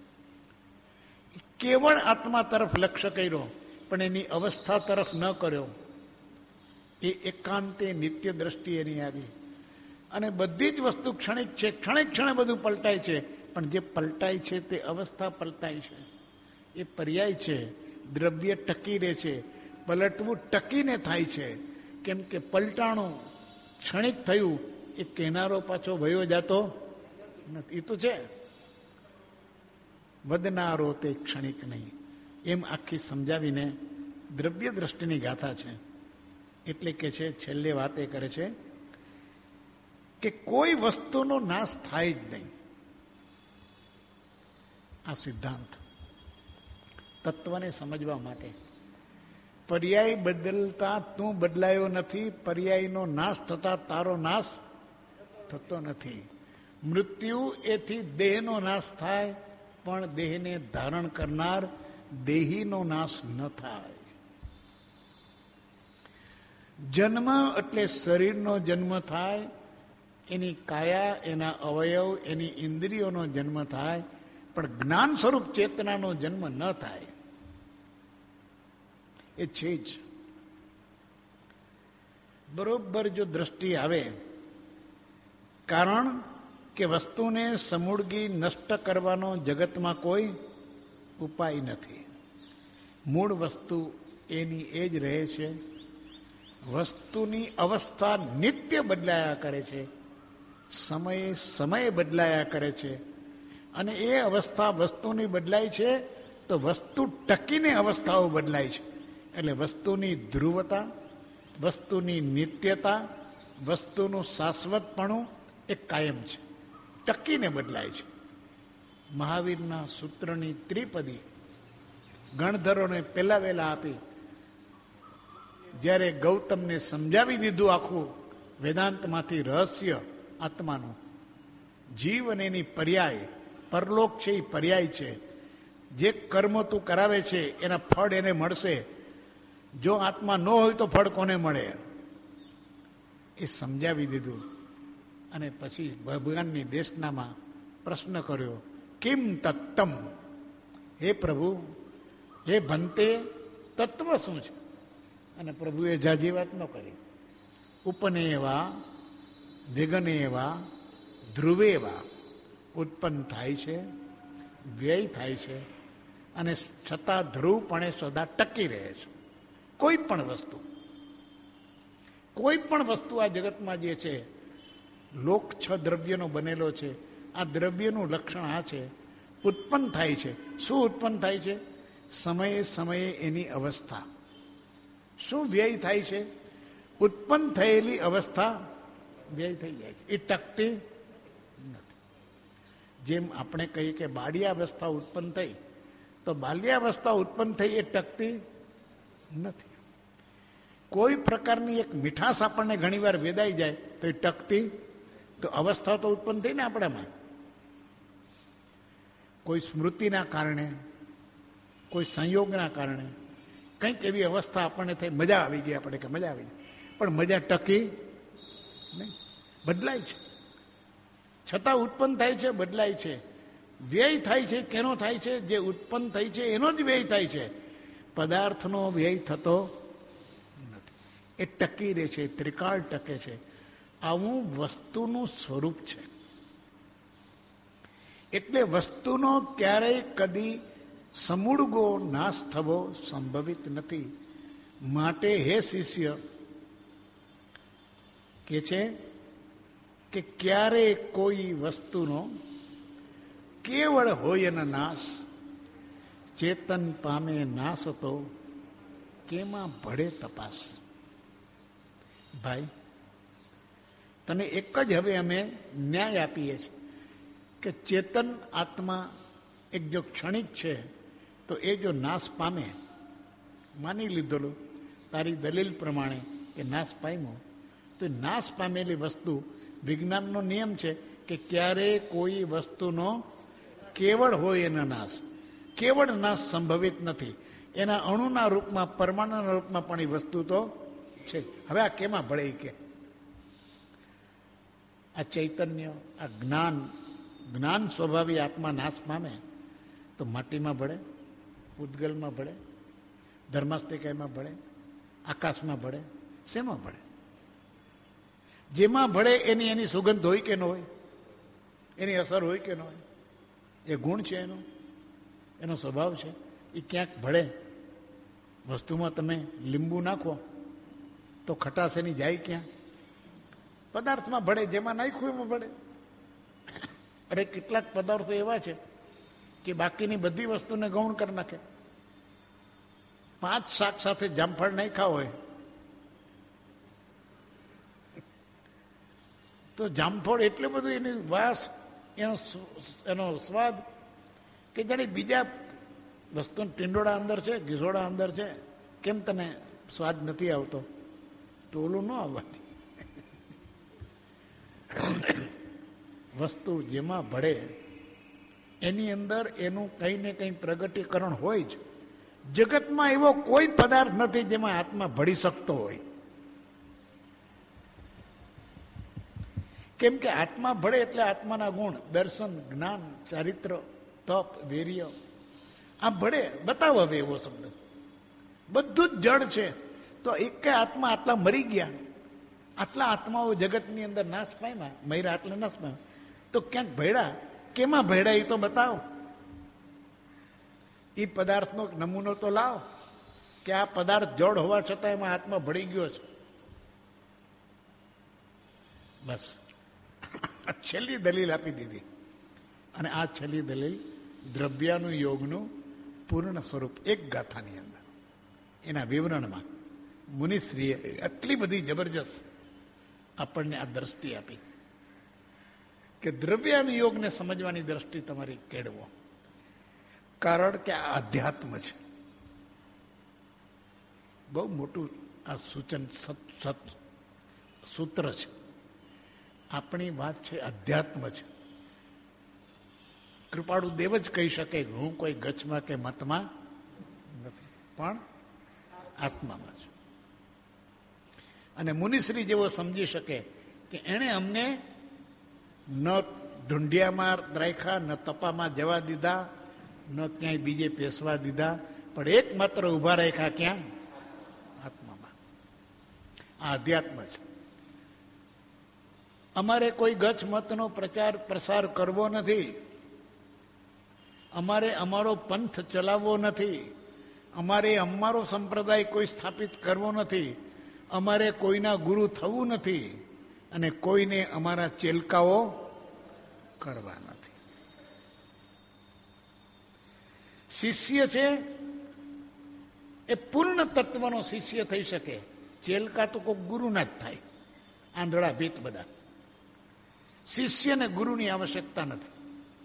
કેવળ આત્મા તરફ લક્ષ્ય કર્યો પણ એની અવસ્થા તરફ ન કર્યો. એ એકાંતે નિત્ય દ્રષ્ટિ એની આવી. અને બધી જ વસ્તુ ક્ષણિક છે, ક્ષણે ક્ષણે બધું પલટાય છે, પણ જે પલટાય છે તે અવસ્થા પલટાય છે, એ પર્યાય છે. દ્રવ્ય ટકી રહે છે, પલટવું ટકીને થાય છે. કેમ કે પલટાણું ક્ષણિક થયું એ કેનારો પાછો વયો જતો નથી. એ તો છે વધનારો તે ક્ષણિક નહીં. એમ આખી સમજાવીને દ્રવ્ય દ્રષ્ટિની ગાથા છે. એટલે કે છે છેલ્લે વાત એ કરે છે કે કોઈ વસ્તુનો નાશ થાય જ નહીં. આ સિદ્ધાંત તત્વને સમજવા માટે પર્યાય બદલતા તું બદલાયો નથી, પર્યાયનો નાશ થતા તારો નાશ થતો નથી. મૃત્યુ એથી દેહનો નાશ થાય, પણ દેહને ધારણ કરનાર દેહીનો નાશ ન થાય. જન્મ એટલે શરીરનો જન્મ થાય, એની કાયા, એના અવયવ, એની ઇન્દ્રિયોનો જન્મ થાય, પણ જ્ઞાન સ્વરૂપ ચેતનાનો જન્મ ન થાય. એ છે જ. બરોબર જો દ્રષ્ટિ આવે, કારણ કે વસ્તુને સમૂળગી નષ્ટ કરવાનો જગતમાં કોઈ ઉપાય નથી. મૂળ વસ્તુ એની એ જ રહે છે. વસ્તુની અવસ્થા નિત્ય બદલાયા કરે છે, સમયે સમયે બદલાયા કરે છે. અને એ અવસ્થા વસ્તુની બદલાય છે તો વસ્તુ ટકીને અવસ્થાઓ બદલાય છે. એટલે વસ્તુની ધ્રુવતા, વસ્તુની નિત્યતા, વસ્તુનું શાશ્વતપણું એ કાયમ છે, ટકીને બદલાય છે. મહાવીરના સૂત્રની ત્રિપદી ગણધરોને પહેલા વહેલા આપી જ્યારે ગૌતમને સમજાવી દીધું આખું વેદાંતમાંથી રહસ્ય આત્માનું, જીવ અને એની પર્યાય, પરલોક છે એ પર્યાય છે. જે કર્મ તું કરાવે છે એના ફળ એને મળશે. જો આત્મા ન હોય તો ફળ કોને મળે? એ સમજાવી દીધું. અને પછી ભગવાનની દેશનામાં પ્રશ્ન કર્યો, કિમ તત્તમ? હે પ્રભુ, હે ભંતે, તત્વ શું છે? અને પ્રભુએ જાજી વાત ન કરી. ઉપનેવા વિગનેવા ધ્રુવેવા ઉત્પન્ન થાય છે, વ્યય થાય છે અને છતાં ધ્રુવપણે સદા ટકી રહે છે. કોઈ પણ વસ્તુ આ જગતમાં જે છે લોક 6 દ્રવ્યનો બનેલો છે. આ દ્રવ્યનું લક્ષણ આ છે, ઉત્પન્ન થાય છે. શું ઉત્પન્ન થાય છે? સમયે સમયે એની અવસ્થા. શું વ્યય થાય છે? ઉત્પન્ન થયેલી અવસ્થા વ્યય થઈ જાય છે, એ ટકતી નથી. જેમ આપણે કહીએ કે બાળ્યાવસ્થા ઉત્પન્ન થઈ, તો બાલ્યાવસ્થા ઉત્પન્ન થઈ એ ટકતી નથી. કોઈ પ્રકારની એક મીઠાશ આપણને ઘણીવાર વેદાઈ જાય તો એ ટકતી, તો અવસ્થા તો ઉત્પન્ન થઈ ને આપણામાં. કોઈ સ્મૃતિના કારણે, કોઈ સંયોગના કારણે કંઈક એવી અવસ્થા આપણને થઈ, મજા આવી ગઈ, આપણે કે મજા આવી ગઈ, પણ મજા ટકી નહીં, બદલાય છે. છતાં ઉત્પન્ન થાય છે, બદલાય છે. વ્યય થાય છે. કેનો થાય છે? જે ઉત્પન્ન થઈ છે એનો જ વ્યય થાય છે. પદાર્થનો વ્યય થતો નથી, એ ટકી રહે છે, ત્રિકાળ ટકે છે. આવું વસ્તુનું સ્વરૂપ છે. એટલે વસ્તુનો ક્યારેય કદી સમૂળગો નાશ થવો સંભવિત નથી. માટે હે શિષ્ય કે છે કે ક્યારે કોઈ વસ્તુનો કેવળ હોય ન નાશ, ચેતન પામે નાશ તો કેમાં ભળે તપાસ. ભાઈ, તને એક જ હવે અમે ન્યાય આપીએ છીએ કે ચેતન આત્મા એક જો ક્ષણિક છે તો એ જો નાશ પામે, માની લીધેલું તારી દલીલ પ્રમાણે કે નાશ પામ્યો, તો નાશ પામેલી વસ્તુ, વિજ્ઞાનનો નિયમ છે કે ક્યારે કોઈ વસ્તુનો કેવળ હોય એનો નાશ, કેવળ નાશ સંભવિત નથી. એના અણુના રૂપમાં, પરમાણુના રૂપમાં પણ એ વસ્તુ તો છે. હવે આ કેમાં ભળે કે આ ચૈતન્ય, આ જ્ઞાન સ્વભાવી આત્મા નાશ પામે તો માટીમાં ભળે, પૂતગલમાં ભળે, ધર્માસ્તિકામાં ભળે, આકાશમાં ભળે, શેમાં ભળે? જેમાં ભળે એની સુગંધ હોય કે ન હોય, એની અસર હોય કે ન હોય, એ ગુણ છે એનો સ્વભાવ છે. એ ક્યાંક ભળે. વસ્તુમાં તમે લીંબુ નાખો તો ખટાશ એની જાય ક્યાં? પદાર્થમાં ભળે, જેમાં નાખ્યું એમાં ભળે. અરે કેટલાક પદાર્થો એવા છે કે બાકીની બધી વસ્તુને ગૌણ કરી નાખે. 5 શાક સાથે જામફળ નાખ્યા હોય તો જામફળ એટલું બધું એની વાસ, એનો સ્વાદ કે જાણે બીજા વસ્તુ ટીંડોળા અંદર છે, ઘીસોડા અંદર છે, કેમ તને સ્વાદ નથી આવતો? તો ઓલું ન આવવાથી. વસ્તુ જેમાં ભળે એની અંદર એનું કંઈ ને કંઈ પ્રગટીકરણ હોય જ. જગતમાં એવો કોઈ પદાર્થ નથી જેમાં આત્મા ભળી શકતો હોય. કેમ કે આત્મા ભળે એટલે આત્માના ગુણ, દર્શન, જ્ઞાન, ચારિત્ર, તપ, વીર્ય, આ ભળે. બતાવો હવે એવો શબ્દ. બધું જ જડ છે. તો એક આત્મા આટલા મરી ગયા, આટલા આત્માઓ જગતની અંદર નાશ પામ્યા, મયરા આટલા નાશ પામ્યા, તો ક્યાંક ભેડા, કેમાં ભેડા એ તો બતાવો. એ પદાર્થનો નમૂનો તો લાવો કે આ પદાર્થ જડ હોવા છતાં એમાં આત્મા ભળી ગયો છે. બસ છેલ્લી દલીલ આપી દીધી. અને આ છેલ્લી દલીલ દ્રવ્યાનું યોગનું પૂર્ણ સ્વરૂપ એક ગાથાની અંદર, એના વિવરણમાં મુનિશ્રીએ આટલી બધી જબરજસ્ત આપણને આ દ્રષ્ટિ આપી કે દ્રવ્યાનું યોગને સમજવાની દ્રષ્ટિ તમારી કેળવો. કારણ કે આ અધ્યાત્મ છે. બહુ મોટું આ સૂચન સૂત્ર છે. આપણી વાત છે અધ્યાત્મ છે. કૃપાળુ દેવ જ કહી શકે હું કોઈ ગચ્છમાં કે મતમાં નથી, પણ આત્મામાં છું. અને મુનિશ્રી જેવો સમજી શકે કે એણે અમને ન ઢુંઢિયામાં રાખ્યા, ન તપામાં જવા દીધા, ન ક્યાંય બીજે પેસવા દીધા, પણ એકમાત્ર ઉભા રાખ્યા ક્યાં? આત્મામાં. આ અધ્યાત્મ છે. અમારે કોઈ ગચ્છ મતનો પ્રચાર પ્રસાર કરવો નથી. અમારે અમારો પંથ ચલાવવો નથી, અમારે અમારો સંપ્રદાય કોઈ સ્થાપિત કરવો નથી, અમારે કોઈના ગુરુ થવું નથી અને કોઈને અમારા ચેલકાઓ કરવા નથી. શિષ્ય છે એ પૂર્ણ તત્વનો શિષ્ય થઈ શકે. ચેલકા તો કોઈ ગુરુના જ થાય, આંધળા ભીત બધા. શિષ્યને ગુરુની આવશ્યકતા નથી.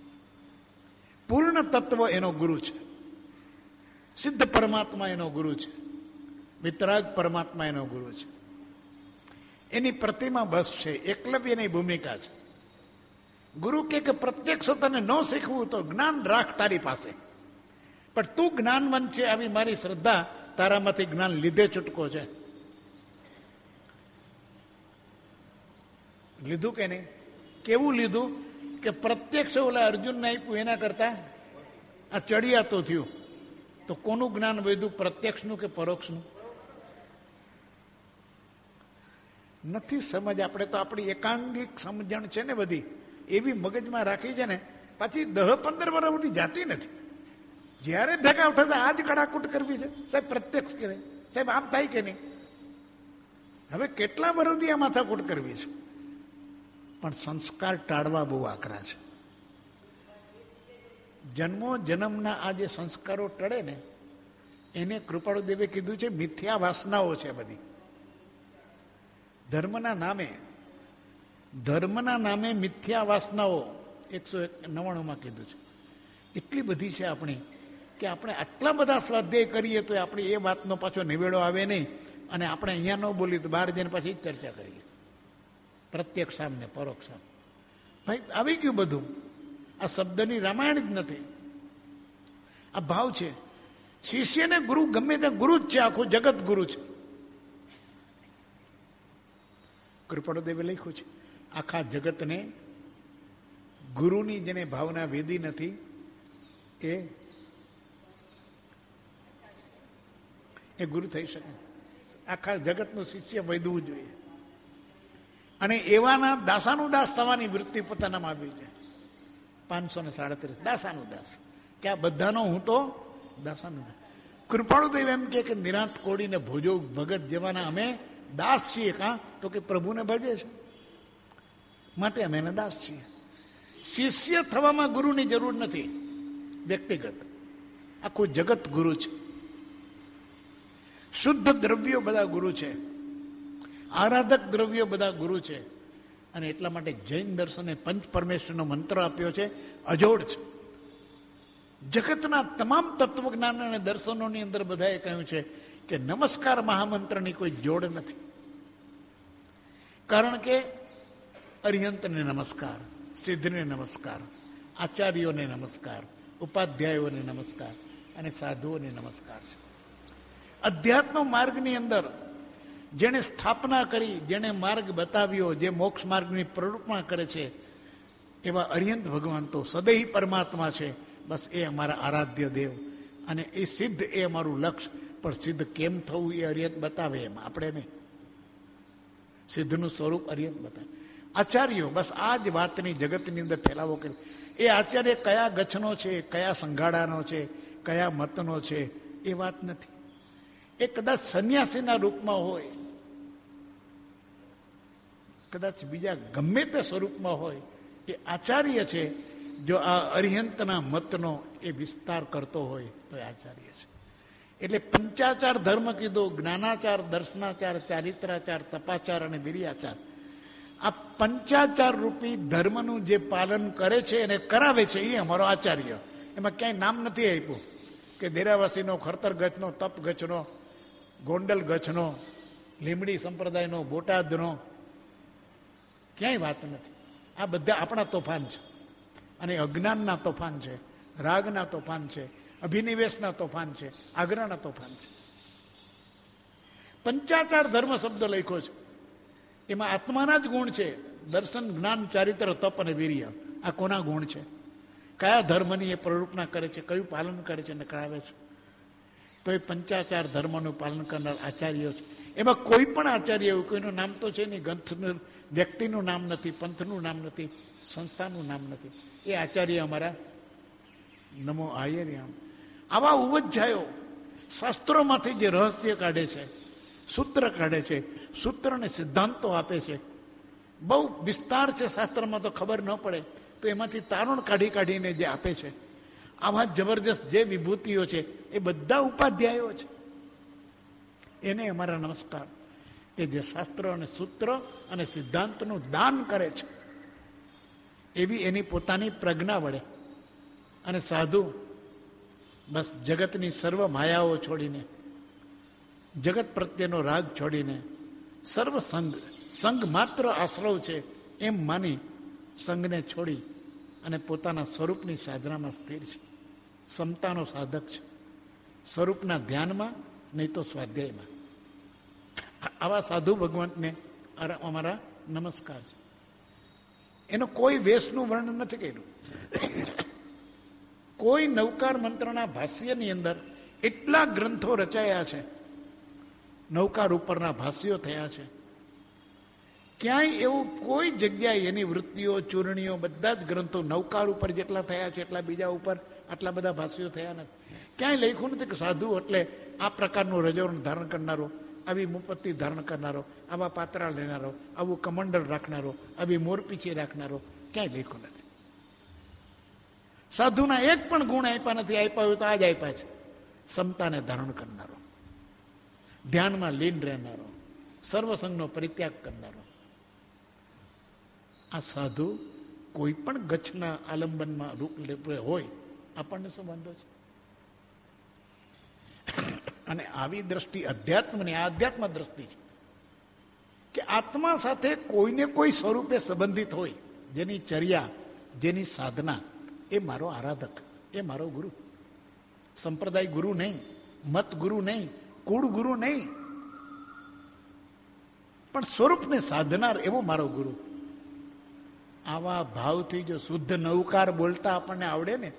પૂર્ણ તત્વ એનો ગુરુ છે, સિદ્ધ પરમાત્મા એનો ગુરુ છે, વિતરાગ પરમાત્મા એનો ગુરુ છે. એની પ્રતિમા બસ છે, એકલવ્યની ભૂમિકા છે. ગુરુ કે પ્રત્યક્ષ તને ન શીખવું તો જ્ઞાન રાખ તારી પાસે, પણ તું જ્ઞાનવંત છે આવી મારી શ્રદ્ધા તારામાંથી જ્ઞાન લીધે છૂટકો છે. લીધું કે નહીં? કેવું લીધું કે પ્રત્યક્ષ ઓલા અર્જુનને આપ્યું એના કરતા આ ચડિયા તો થયું. તો કોનું જ્ઞાન વધ્યું, પ્રત્યક્ષનું કે પરોક્ષનું? નથી સમજ. આપણે તો આપણી એકાંગિક સમજણ છે ને બધી એવી મગજમાં રાખી છે ને, પાછી 10-15 વર્ષ સુધી જાતી નથી. જ્યારે ભેગા થતા આજ કડાકૂટ કરવી છે, સાહેબ પ્રત્યક્ષ કરે, સાહેબ આમ થાય કે નહીં. હવે કેટલા વર્ષથી આ માથાકૂટ કરવી છે, પણ સંસ્કાર ટાળવા બહુ આકરા છે. જન્મો જન્મના આ જે સંસ્કારો ટળે ને એને કૃપાળુદેવે કીધું છે મિથ્યા વાસનાઓ છે બધી. ધર્મના નામે મિથ્યા વાસનાઓ 199માં કીધું છે. એટલી બધી છે આપણી કે આપણે આટલા બધા સ્વાધ્યાય કરીએ તો આપણે એ વાતનો પાછો નિવેડો આવે નહીં, અને આપણે અહીંયા ન બોલીએ તો બહાર જઈને પાછી જ ચર્ચા કરીએ. પ્રત્યક્ષ સામે પરોક્ષ સામે ભાઈ આવી ગયું બધું. આ શબ્દની રામાયણ જ નથી, આ ભાવ છે. શિષ્યને ગુરુ ગમે ત્યાં ગુરુ જ છે, આખું જગત ગુરુ છે. કૃપાળુદેવે લખ્યું છે આખા જગતને ગુરુની જેને ભાવના વેદી નથી એ ગુરુ થઈ શકે. આખા જગતનું શિષ્ય વૈદવું જોઈએ. અને એવાના દાસાનું દાસ થવાની વૃત્તિ પોતાનામાં આવી છે. 537 દાસાનું દાસ, કે આ બધાનો હું તો દાસાનું દાસ. કૃપાળુદેવ એમ કે નિરાંત કોડીને ભોજો ભગત જેવાના અમે દાસ છીએ. કાં તો કે પ્રભુને ભજે છે માટે અમે એના દાસ છીએ. શિષ્ય થવામાં ગુરુની જરૂર નથી, વ્યક્તિગત. આખું જગત ગુરુ છે. શુદ્ધ દ્રવ્યો બધા ગુરુ છે, આરાધક દ્રવ્યો બધા ગુરુ છે. અને એટલા માટે જૈન દર્શને પંચ પરમેશ્વરનો મંત્ર આપ્યો છે, અજોડ છે. જગતના તમામ તત્વજ્ઞાન અને દર્શનોની અંદર બધાએ કહ્યું છે કે નમસ્કાર મહામંત્રની કોઈ જોડ નથી. કારણ કે અરિહંતને નમસ્કાર, સિદ્ધને નમસ્કાર, આચાર્યોને નમસ્કાર, ઉપાધ્યાયોને નમસ્કાર અને સાધુઓને નમસ્કાર છે. અધ્યાત્મ માર્ગની અંદર જેણે સ્થાપના કરી, જેણે માર્ગ બતાવ્યો, જે મોક્ષ માર્ગની પ્રરૂપણા કરે છે, એવા અરિહંત ભગવાન તો સદૈવ પરમાત્મા છે. બસ એ અમારા આરાધ્ય દેવ, અને એ સિદ્ધ એ અમારું લક્ષ્ય. પણ સિદ્ધ કેમ થવું એ અરિહંત બતાવે, એમ આપણે નહીં. સિદ્ધનું સ્વરૂપ અરિહંત બતાવે. આચાર્યો બસ આ જ વાતની જગતની અંદર ફેલાવો કર્યો. એ આચાર્ય કયા ગચ્છનો છે, કયા સંઘાડાનો છે, કયા મતનો છે એ વાત નથી. એ કદાચ સંન્યાસીના રૂપમાં હોય, કદાચ બીજા ગમે તે સ્વરૂપમાં હોય, એ આચાર્ય છે. જો આ અરિહંતના મતનો એ વિસ્તાર કરતો હોય તો એ આચાર્ય છે. એટલે પંચાચાર ધર્મ કીધો, જ્ઞાનાચાર, દર્શનાચાર, ચારિત્રાચાર, તપાચાર અને વીર્યાચાર. આ પંચાચાર રૂપી ધર્મનું જે પાલન કરે છે અને કરાવે છે એ અમારો આચાર્ય. એમાં ક્યાંય નામ નથી આપ્યું કે દેરાવાસીનો, ખરતર ગચ્છનો, તપ ગચ્છનો, ગોંડલ ગચ્છનો, લીમડી સંપ્રદાયનો, બોટાદનો, ક્યાંય વાત નથી. આ બધા આપણા તોફાન છે, અને અજ્ઞાનના તોફાન છે, રાગના તોફાન છે, અભિનિવેશના તોફાન છે, આગ્રહના તોફાન છે. પંચાચાર ધર્મ શબ્દ લખ્યો છે, એમાં આત્માના જ ગુણ છે. દર્શન, જ્ઞાન, ચારિત્ર, તપ અને વીર્ય. આ કોના ગુણ છે? કયા ધર્મની એ પ્રરૂપના કરે છે, કયું પાલન કરે છે અને કરાવે છે? તો એ પંચાચાર ધર્મનું પાલન કરનાર આચાર્યો છે. એમાં કોઈ પણ આચાર્ય એવું કોઈનું નામ તો છે નહીં. ગ્રંથનું, વ્યક્તિનું નામ નથી, પંથનું નામ નથી, સંસ્થાનું નામ નથી. એ આચાર્ય અમારા નમો આયર્યામ. આવા ઉપજ્જાયો શાસ્ત્રોમાંથી જે રહસ્ય કાઢે છે, સૂત્ર કાઢે છે, સૂત્રને સિદ્ધાંતો આપે છે. બહુ વિસ્તાર છે શાસ્ત્રમાં, તો ખબર ન પડે, તો એમાંથી તારણ કાઢી કાઢીને જે આપે છે. આવા જબરજસ્ત જે વિભૂતિઓ છે એ બધા ઉપાધ્યાયો છે. એને અમારા નમસ્કાર, કે જે શાસ્ત્ર અને સૂત્ર અને સિદ્ધાંતનું દાન કરે છે. એવી એની પોતાની પ્રજ્ઞા વડે. અને સાધુ બસ જગતની સર્વ માયાઓ છોડીને, જગત પ્રત્યેનો રાગ છોડીને, સર્વ સંગ માત્ર આશ્રવ છે એમ માની સંગને છોડી અને પોતાના સ્વરૂપની સાધનામાં સ્થિર છે. સમતાનો સાધક છે, સ્વરૂપના ધ્યાનમાં, નહીં તો સ્વાધ્યાયમાં. આવા સાધુ ભગવંતને અમારા નમસ્કાર છે. એનો કોઈ વેશનું વર્ણન નથી કર્યું. કોઈ નવકાર મંત્રના ભાષ્યની અંદર એટલા ગ્રંથો રચાયા છે, નવકાર ઉપરના ભાષ્યો થયા છે. ક્યાંય એવું કોઈ જગ્યાએ એની વૃત્તિઓ, ચૂરણીઓ, બધા જ ગ્રંથો નવકાર ઉપર જેટલા થયા છે એટલા બીજા ઉપર આટલા બધા ભાષ્યો થયા નથી. ક્યાંય લખ્યું નથી કે સાધુ એટલે આ પ્રકારનું રજોરણ ધારણ કરનારો, આવી મુપત્તિ ધારણ કરનારો, આવા પાત્રા લેનારો, આવું કમંડળ રાખનારો, આવી મોરપીછી રાખનારો, ક્યાંય લખ્યું નથી. સાધુના એક પણ ગુણ આપ્યા નથી. આપ્યા હોય તો આ જ આપ્યા છે. સમતાને ધારણ કરનારો, ધ્યાનમાં લીન રહેનારો, સર્વસંગનો પરિત્યાગ કરનારો. આ સાધુ કોઈ પણ ગચ્છના આલંબનમાં રૂપ હોય, આપણને શું વાંધો છે? અને આવી દ્રષ્ટિ અધ્યાત્મની, આ અધ્યાત્મ દ્રષ્ટિ છે કે આત્મા સાથે કોઈને કોઈ સ્વરૂપે સંબંધિત હોય, જેની ચર્યા, જેની સાધના, એ મારો આરાધક, એ મારો ગુરુ. સંપ્રદાય ગુરુ નહીં, મત ગુરુ નહીં, કુળ ગુરુ નહીં, પણ સ્વરૂપને સાધનાર એવો મારો ગુરુ. આવા ભાવથી જો શુદ્ધ નવકાર બોલતા આપણને આવડે ને,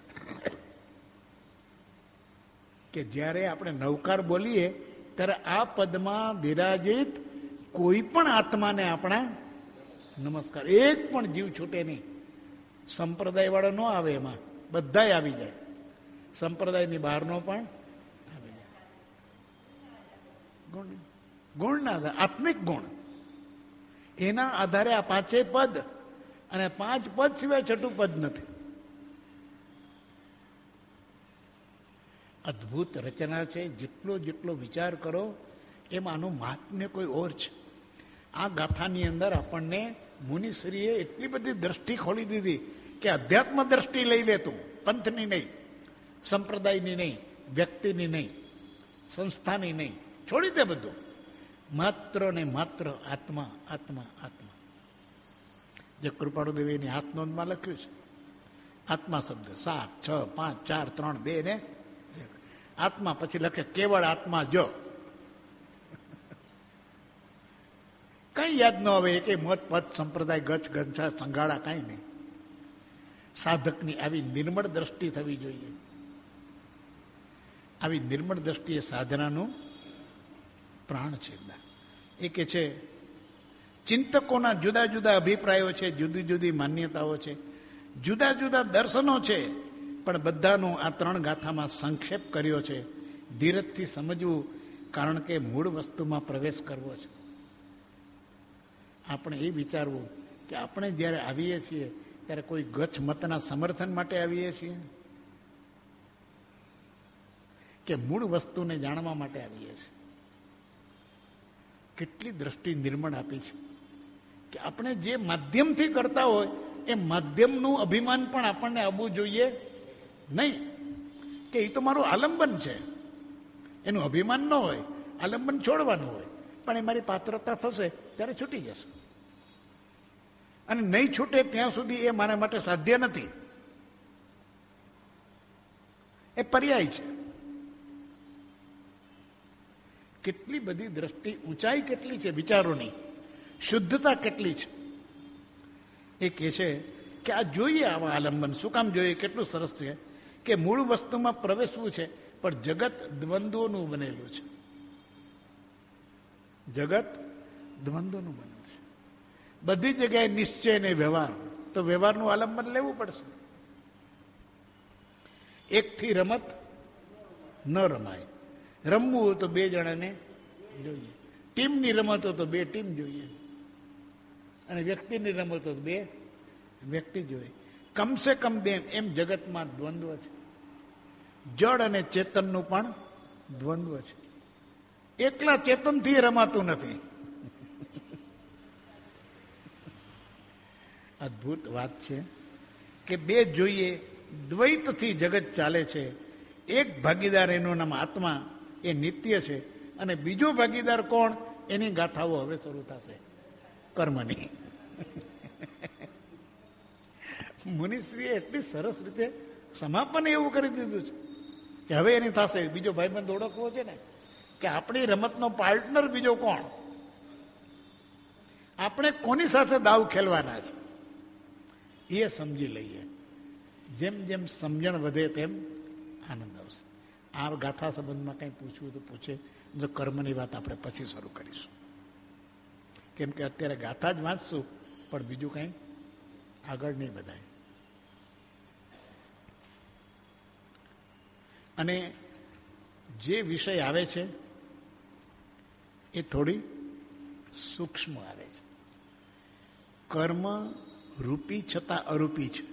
કે જ્યારે આપણે નવકાર બોલીએ ત્યારે આ પદમાં વિરાજિત કોઈ પણ આત્માને આપણા નમસ્કાર. એક પણ જીવ છૂટે નહીં. સંપ્રદાય વાળો ન આવે, એમાં બધાય આવી જાય. સંપ્રદાયની બહારનો પણ આવી જાય. ગુણના આધારે, આત્મિક ગુણ, એના આધારે આ પાંચે પદ, અને 5 પદ સિવાય છઠ્ઠું પદ નથી. અદ્ભુત રચના છે. જેટલો જેટલો વિચાર કરો એમ આનું મહાત્મ્ય કોઈ ઓર છે. આ ગાથાની અંદર આપણને મુનિશ્રીએ એટલી બધી દ્રષ્ટિ ખોલી દીધી કે અધ્યાત્મ દ્રષ્ટિ લઈ લે તું, પંથની નહીં, સંપ્રદાયની નહીં, વ્યક્તિની નહીં, સંસ્થાની નહીં, છોડી દે બધું. માત્ર ને માત્ર આત્મા, આત્મા, આત્મા. જે કૃપાળુ દેવીની હાથનોંધમાં લખ્યું છે, આત્મા શબ્દ 7, 6, 5, 4, 3, 2 ને આત્મા, પછી લખે કેવળ આત્મા જો. કઈ યાદ ન આવે, એક મત પદ સંપ્રદાય ગચ્છ ગંછા સંઘાડા કઈ નહીં. સાધકની આવી નિર્મળ દ્રષ્ટિ થવી જોઈએ. આવી નિર્મળ દ્રષ્ટિએ સાધનાનું પ્રાણ છે. એ કે છે ચિંતકોના જુદા જુદા અભિપ્રાયો છે, જુદી જુદી માન્યતાઓ છે, જુદા જુદા દર્શનો છે, પણ બધાનો આ 3 ગાથામાં સંક્ષેપ કર્યો છે. ધીરજથી સમજવું, કારણ કે મૂળ વસ્તુમાં પ્રવેશ કરવો છે. આપણે એ વિચારવું કે આપણે જ્યારે આવીએ છીએ ત્યારે કોઈ ગચ્છ મતના સમર્થન માટે આવીએ છીએ કે મૂળ વસ્તુને જાણવા માટે આવીએ છીએ. કેટલી દ્રષ્ટિ નિર્મળ આપી છે કે આપણે જે માધ્યમથી કરતા હોય એ માધ્યમનું અભિમાન પણ આપણને આવવું જોઈએ નહીં. કે એ તો મારું આલંબન છે, એનું અભિમાન ન હોય, આલંબન છોડવાનું હોય. પણ એ મારી પાત્રતા થશે ત્યારે છૂટી જશે, અને નહીં છૂટે ત્યાં સુધી એ મારા માટે સાધ્ય નથી. એ પર્યાય છે. કેટલી બધી દ્રષ્ટિ, ઊંચાઈ કેટલી છે વિચારોની, શુદ્ધતા કેટલી છે. એ કહે છે કે આ જોઈએ આવા આલંબન. શું કામ જોઈએ? કેટલું સરસ છે કે મૂળ વસ્તુમાં પ્રવેશવું છે, પણ જગત દ્વંદ્વોનું બનેલું છે. જગત દ્વંદ્વનું બનેલું છે. બધી જગ્યાએ નિશ્ચય ને વ્યવહાર, તો વ્યવહારનું આલંબન લેવું પડશે. એકથી રમત ન રમાય. રમવું હોય તો બે જણાને જોઈએ. ટીમની રમત હોય તો બે ટીમ જોઈએ, અને વ્યક્તિની રમત હોય તો બે વ્યક્તિ જોઈએ. કમસે કમ બે. એમ જગતમાં દ્વંદ્વ છે. જડ અને ચેતનનું પણ દ્વંદ્વ છે. એકલા ચેતનથી રમાતું નથી. અદભુત વાત છે કે બે જોઈએ. દ્વૈતથી જગત ચાલે છે. એક ભાગીદાર એનું નામ આત્મા, એ નિત્ય છે, અને બીજો ભાગીદાર કોણ? એની ગાથાઓ હવે શરૂ થશે કર્મની. મુનિશ્રીએ એટલી સરસ રીતે સમાપન એવું કરી દીધું છે કે હવે એની થશે. બીજો ભાઈબંધ ઓળખવો છે ને, કે આપણી રમતનો પાર્ટનર બીજો કોણ, આપણે કોની સાથે દાવ ખેલવાના છે એ સમજી લઈએ. જેમ જેમ સમજણ વધે તેમ આનંદ આવશે. આ ગાથા સંબંધમાં કંઈ પૂછવું તો પૂછે. જો કર્મની વાત આપણે પછી શરૂ કરીશું, કેમ કે અત્યારે ગાથા જ વાંચશું, પણ બીજું કંઈ આગળ નહીં બધાય. અને જે વિષય આવે છે એ થોડી સૂક્ષ્મ આવે છે. કર્મ રૂપી છતાં અરૂપી છે,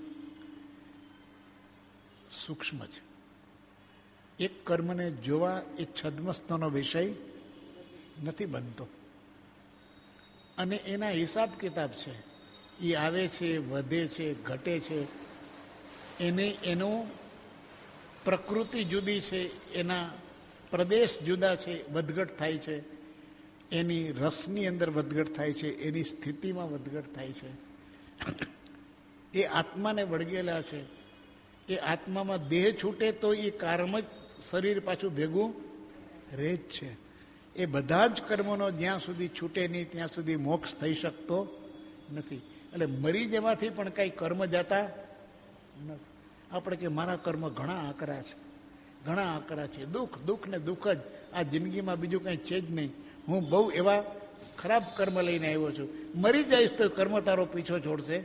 સૂક્ષ્મ છે. એક કર્મને જોવા એ છદ્મસ્તનો વિષય નથી બનતો, અને એના હિસાબ કિતાબ છે. એ આવે છે, વધે છે, ઘટે છે, એનો પ્રકૃતિ જુદી છે, એના પ્રદેશ જુદા છે, વધઘટ થાય છે. એની રસની અંદર વધઘટ થાય છે, એની સ્થિતિમાં વધઘટ થાય છે. એ આત્માને વળગેલા છે. એ આત્મામાં દેહ છૂટે તો એ કારમક શરીર પાછું ભેગું રહે જ છે. એ બધા જ કર્મોનો જ્યાં સુધી છૂટે નહીં ત્યાં સુધી મોક્ષ થઈ શકતો નથી. એટલે મરી જવાથી પણ કઈ કર્મ જતા નથી. આપણે કે મારા કર્મ ઘણા આકરા છે, ઘણા આકરા છે. દુઃખ દુઃખ ને દુઃખ જ આ જિંદગીમાં, બીજું કંઈ છે જ નહીં. હું બહુ એવા ખરાબ કર્મ લઈને આવ્યો છું. મરી જઈશ તો કર્મ તારો પીછો છોડશે.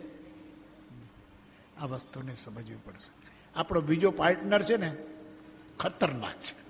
આ વસ્તુને સમજવી પડશે. આપણો બીજો પાર્ટનર છે ને, ખતરનાક છે.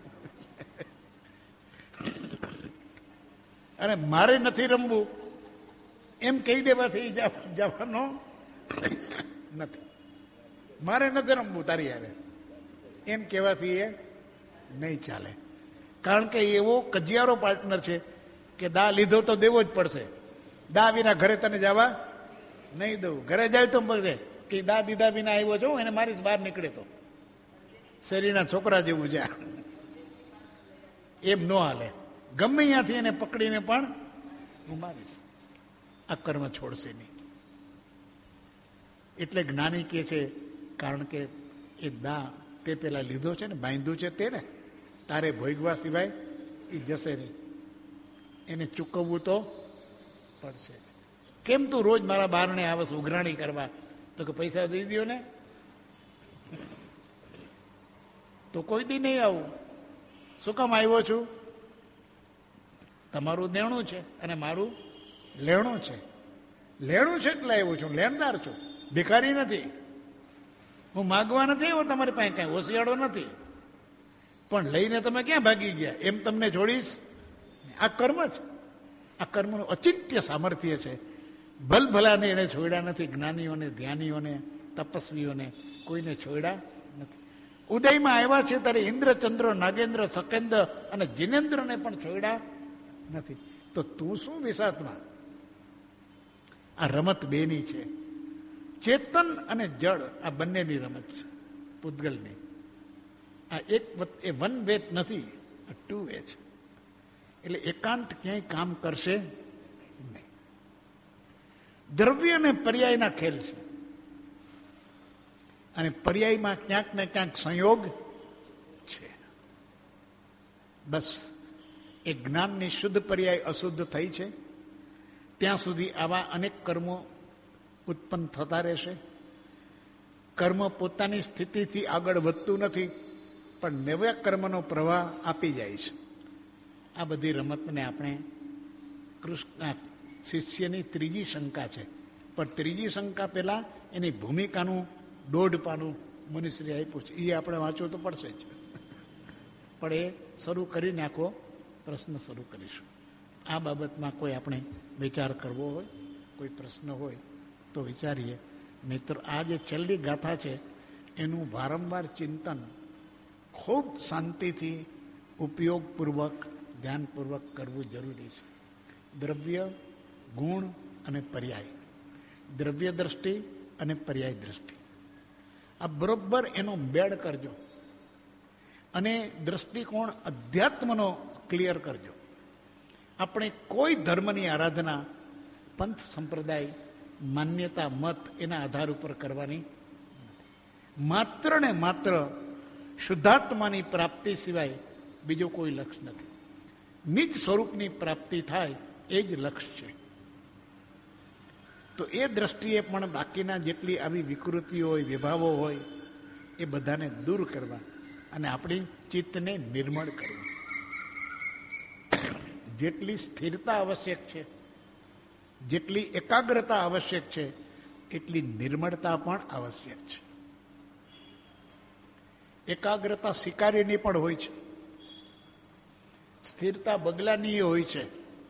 અને મારે નથી રમવું એમ કહી દેવાથી જવાનો નથી. મારે નથી રમવું તારી યારે એમ કહેવાથી એ નહીં ચાલે. કારણ કે એવો કજિયારો પાર્ટનર છે કે દા લીધો તો દેવો જ પડશે. દા વિના ઘરે તને જવા નહીં દઉં. ઘરે જાય તો પડશે કે દા દીધા વિના આવ્યો છો, એને મારીશ બહાર નીકળે તો. શેરીના છોકરા જેવું છે. એમ ન હાલે. ગમે ત્યાંથી એને પકડીને પણ હું મારીશ. આ કર્મ છોડશે નહીં. એટલે જ્ઞાની કે છે, કારણ કે એ દા તે પેલા લીધો છે ને, બાંધ્યું છે તેને, તારે ભોગવા સિવાય એ જશે નહીં. એને ચૂકવવું તો પડશે જ. કેમ તું રોજ મારા બારણે આવસ ઉઘરાણી કરવા? તો કે પૈસા દઈ દો ને. તો કોઈ દી નહીં આવું. શું કામ આવ્યો છું? તમારું દેણું છે અને મારું લેણું છે. લેણું છે એટલે આવ્યો છું. લેણદાર છું, ભિખારી નથી. હું માગવા નથી આવ્યો તમારી પાસે, કાંઈ હોશિયાળો નથી. પણ લઈને તમે ક્યાં ભાગી ગયા? એમ તમને છોડીશ? આ કર્મ છે. આ કર્મનું અચિંત્ય સામર્થ્ય છે. ભલભલાને એને છોડ્યા નથી. જ્ઞાનીઓને, ધ્યાનીઓને, તપસ્વીઓને કોઈને છોડ્યા નથી. ઉદયમાં આવ્યા છે ત્યારે ઇન્દ્ર, ચંદ્ર, નાગેન્દ્ર, સકેન્દ્ર અને જીનેન્દ્રને પણ છોડ્યા નથી. તો તું શું વિષાત્મા? આ રમત બેની છે. ચેતન અને જળ આ બંનેની રમત છે, પૂતગલની. આ એક એ વન વે નથી, આ ટુ વે છે. એટલે એકાંત ક્યાંય કામ કરશે નહીં. દ્રવ્ય અને પર્યાયના ખેલ છે, અને પર્યાયમાં ક્યાંક ને ક્યાંક સંયોગ છે. બસ એ જ્ઞાનની શુદ્ધ પર્યાય અશુદ્ધ થઈ છે ત્યાં સુધી આવા અનેક કર્મો ઉત્પન્ન થતા રહેશે. કર્મ પોતાની સ્થિતિથી આગળ વધતું નથી, પણ નવા કર્મનો પ્રવાહ આપી જાય છે. આ બધી રમતને આપણે કૃષ્ણ શિષ્યની ત્રીજી શંકા છે. પણ ત્રીજી શંકા પહેલા એની ભૂમિકાનું 1.5 પાનું મુનિશ્રી આપ્યું છે, એ આપણે વાંચવું તો પડશે જ, પણ એ શરૂ કરી નાખો, પ્રશ્ન શરૂ કરીશું. આ બાબતમાં કોઈ આપણે વિચાર કરવો હોય, કોઈ પ્રશ્ન હોય તો વિચારીએ. મિત્રો, આ જે છેલ્લી ગાથા છે એનું વારંવાર ચિંતન ખૂબ શાંતિથી, ઉપયોગપૂર્વક, ધ્યાનપૂર્વક કરવું જરૂરી છે. દ્રવ્ય, ગુણ અને પર્યાય, દ્રવ્ય દ્રષ્ટિ અને પર્યાય દ્રષ્ટિ, આ બરોબર એનો બેડ કરજો અને દ્રષ્ટિકોણ અધ્યાત્મનો ક્લિયર કરજો. આપણે કોઈ ધર્મની આરાધના પંથ સંપ્રદાય માન્યતા મત એના આધાર ઉપર કરવાની માત્ર ને માત્ર શુદ્ધાત્માની પ્રાપ્તિ સિવાય બીજો કોઈ લક્ષ્ય નથી. નિજ સ્વરૂપની પ્રાપ્તિ થાય એ જ લક્ષ્ય છે. તો એ દ્રષ્ટિએ પણ બાકીના જેટલી આવી વિકૃતિઓ હોય, વિભાવો હોય, એ બધાને દૂર કરવા અને આપણી ચિત્તને નિર્મળ કરવું. જેટલી સ્થિરતા આવશ્યક છે, જેટલી એકાગ્રતા આવશ્યક છે, એટલી નિર્મળતા પણ આવશ્યક છે. એકાગ્રતા શિકારીની પણ હોય છે, સ્થિરતા બગલાની હોય છે.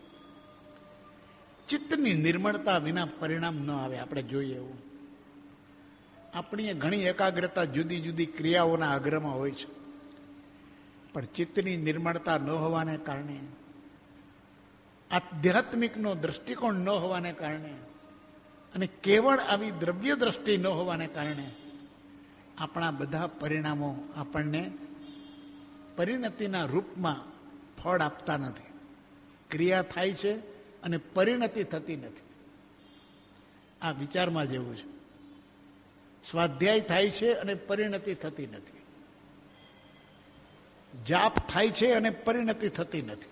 ચિત્તની નિર્મળતા વિના પરિણામ ન આવે. આપણે જોઈએ એવું આપણી ઘણી એકાગ્રતા જુદી જુદી ક્રિયાઓના આગ્રહમાં હોય છે, પણ ચિત્તની નિર્મળતા ન હોવાને કારણે, આધ્યાત્મિકનો દ્રષ્ટિકોણ ન હોવાને કારણે અને કેવળ આવી દ્રવ્ય દ્રષ્ટિ ન હોવાને કારણે આપણા બધા પરિણામો આપણને પરિણતિના રૂપમાં ફળ આપતા નથી. ક્રિયા થાય છે અને પરિણતિ થતી નથી. આ વિચારમાં જેવું છે. સ્વાધ્યાય થાય છે અને પરિણતિ થતી નથી. જાપ થાય છે અને પરિણતિ થતી નથી.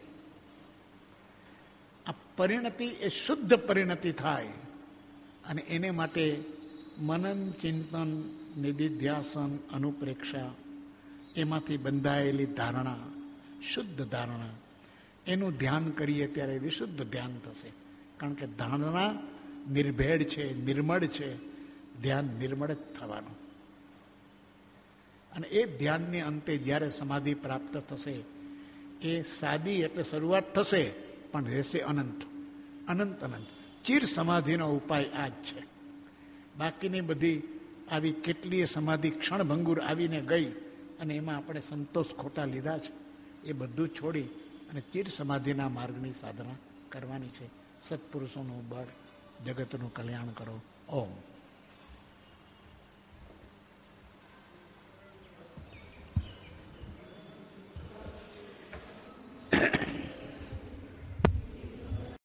આ પરિણતિ એ શુદ્ધ પરિણતિ થાય અને એને માટે મનન, ચિંતન, નિધિધ્યાસન, અનુપ્રેક્ષા, એમાંથી બંધાયેલી ધારણા, શુદ્ધ ધારણા, એનું ધ્યાન કરીએ ત્યારે વિશુદ્ધ ધ્યાન થશે. કારણ કે ધારણા નિર્ભેળ છે, નિર્મળ છે, ધ્યાન નિર્મળ જ થવાનું. અને એ ધ્યાનને અંતે જ્યારે સમાધિ પ્રાપ્ત થશે, એ સાદી એટલે શરૂઆત થશે, પણ રહેશે અનંત, અનંત અનંત. ચિર સમાધિનો ઉપાય આ જ છે. બાકીની બધી આવી કેટલીય સમાધિ ક્ષણભંગુર આવીને ગઈ અને એમાં આપણે સંતોષ ખોટા લીધા છે. એ બધું છોડી અને ચિર સમાધિના માર્ગની સાધના કરવાની છે. સત્પુરુષોનું બળ, જગતનું કલ્યાણ કરો. ઓમ.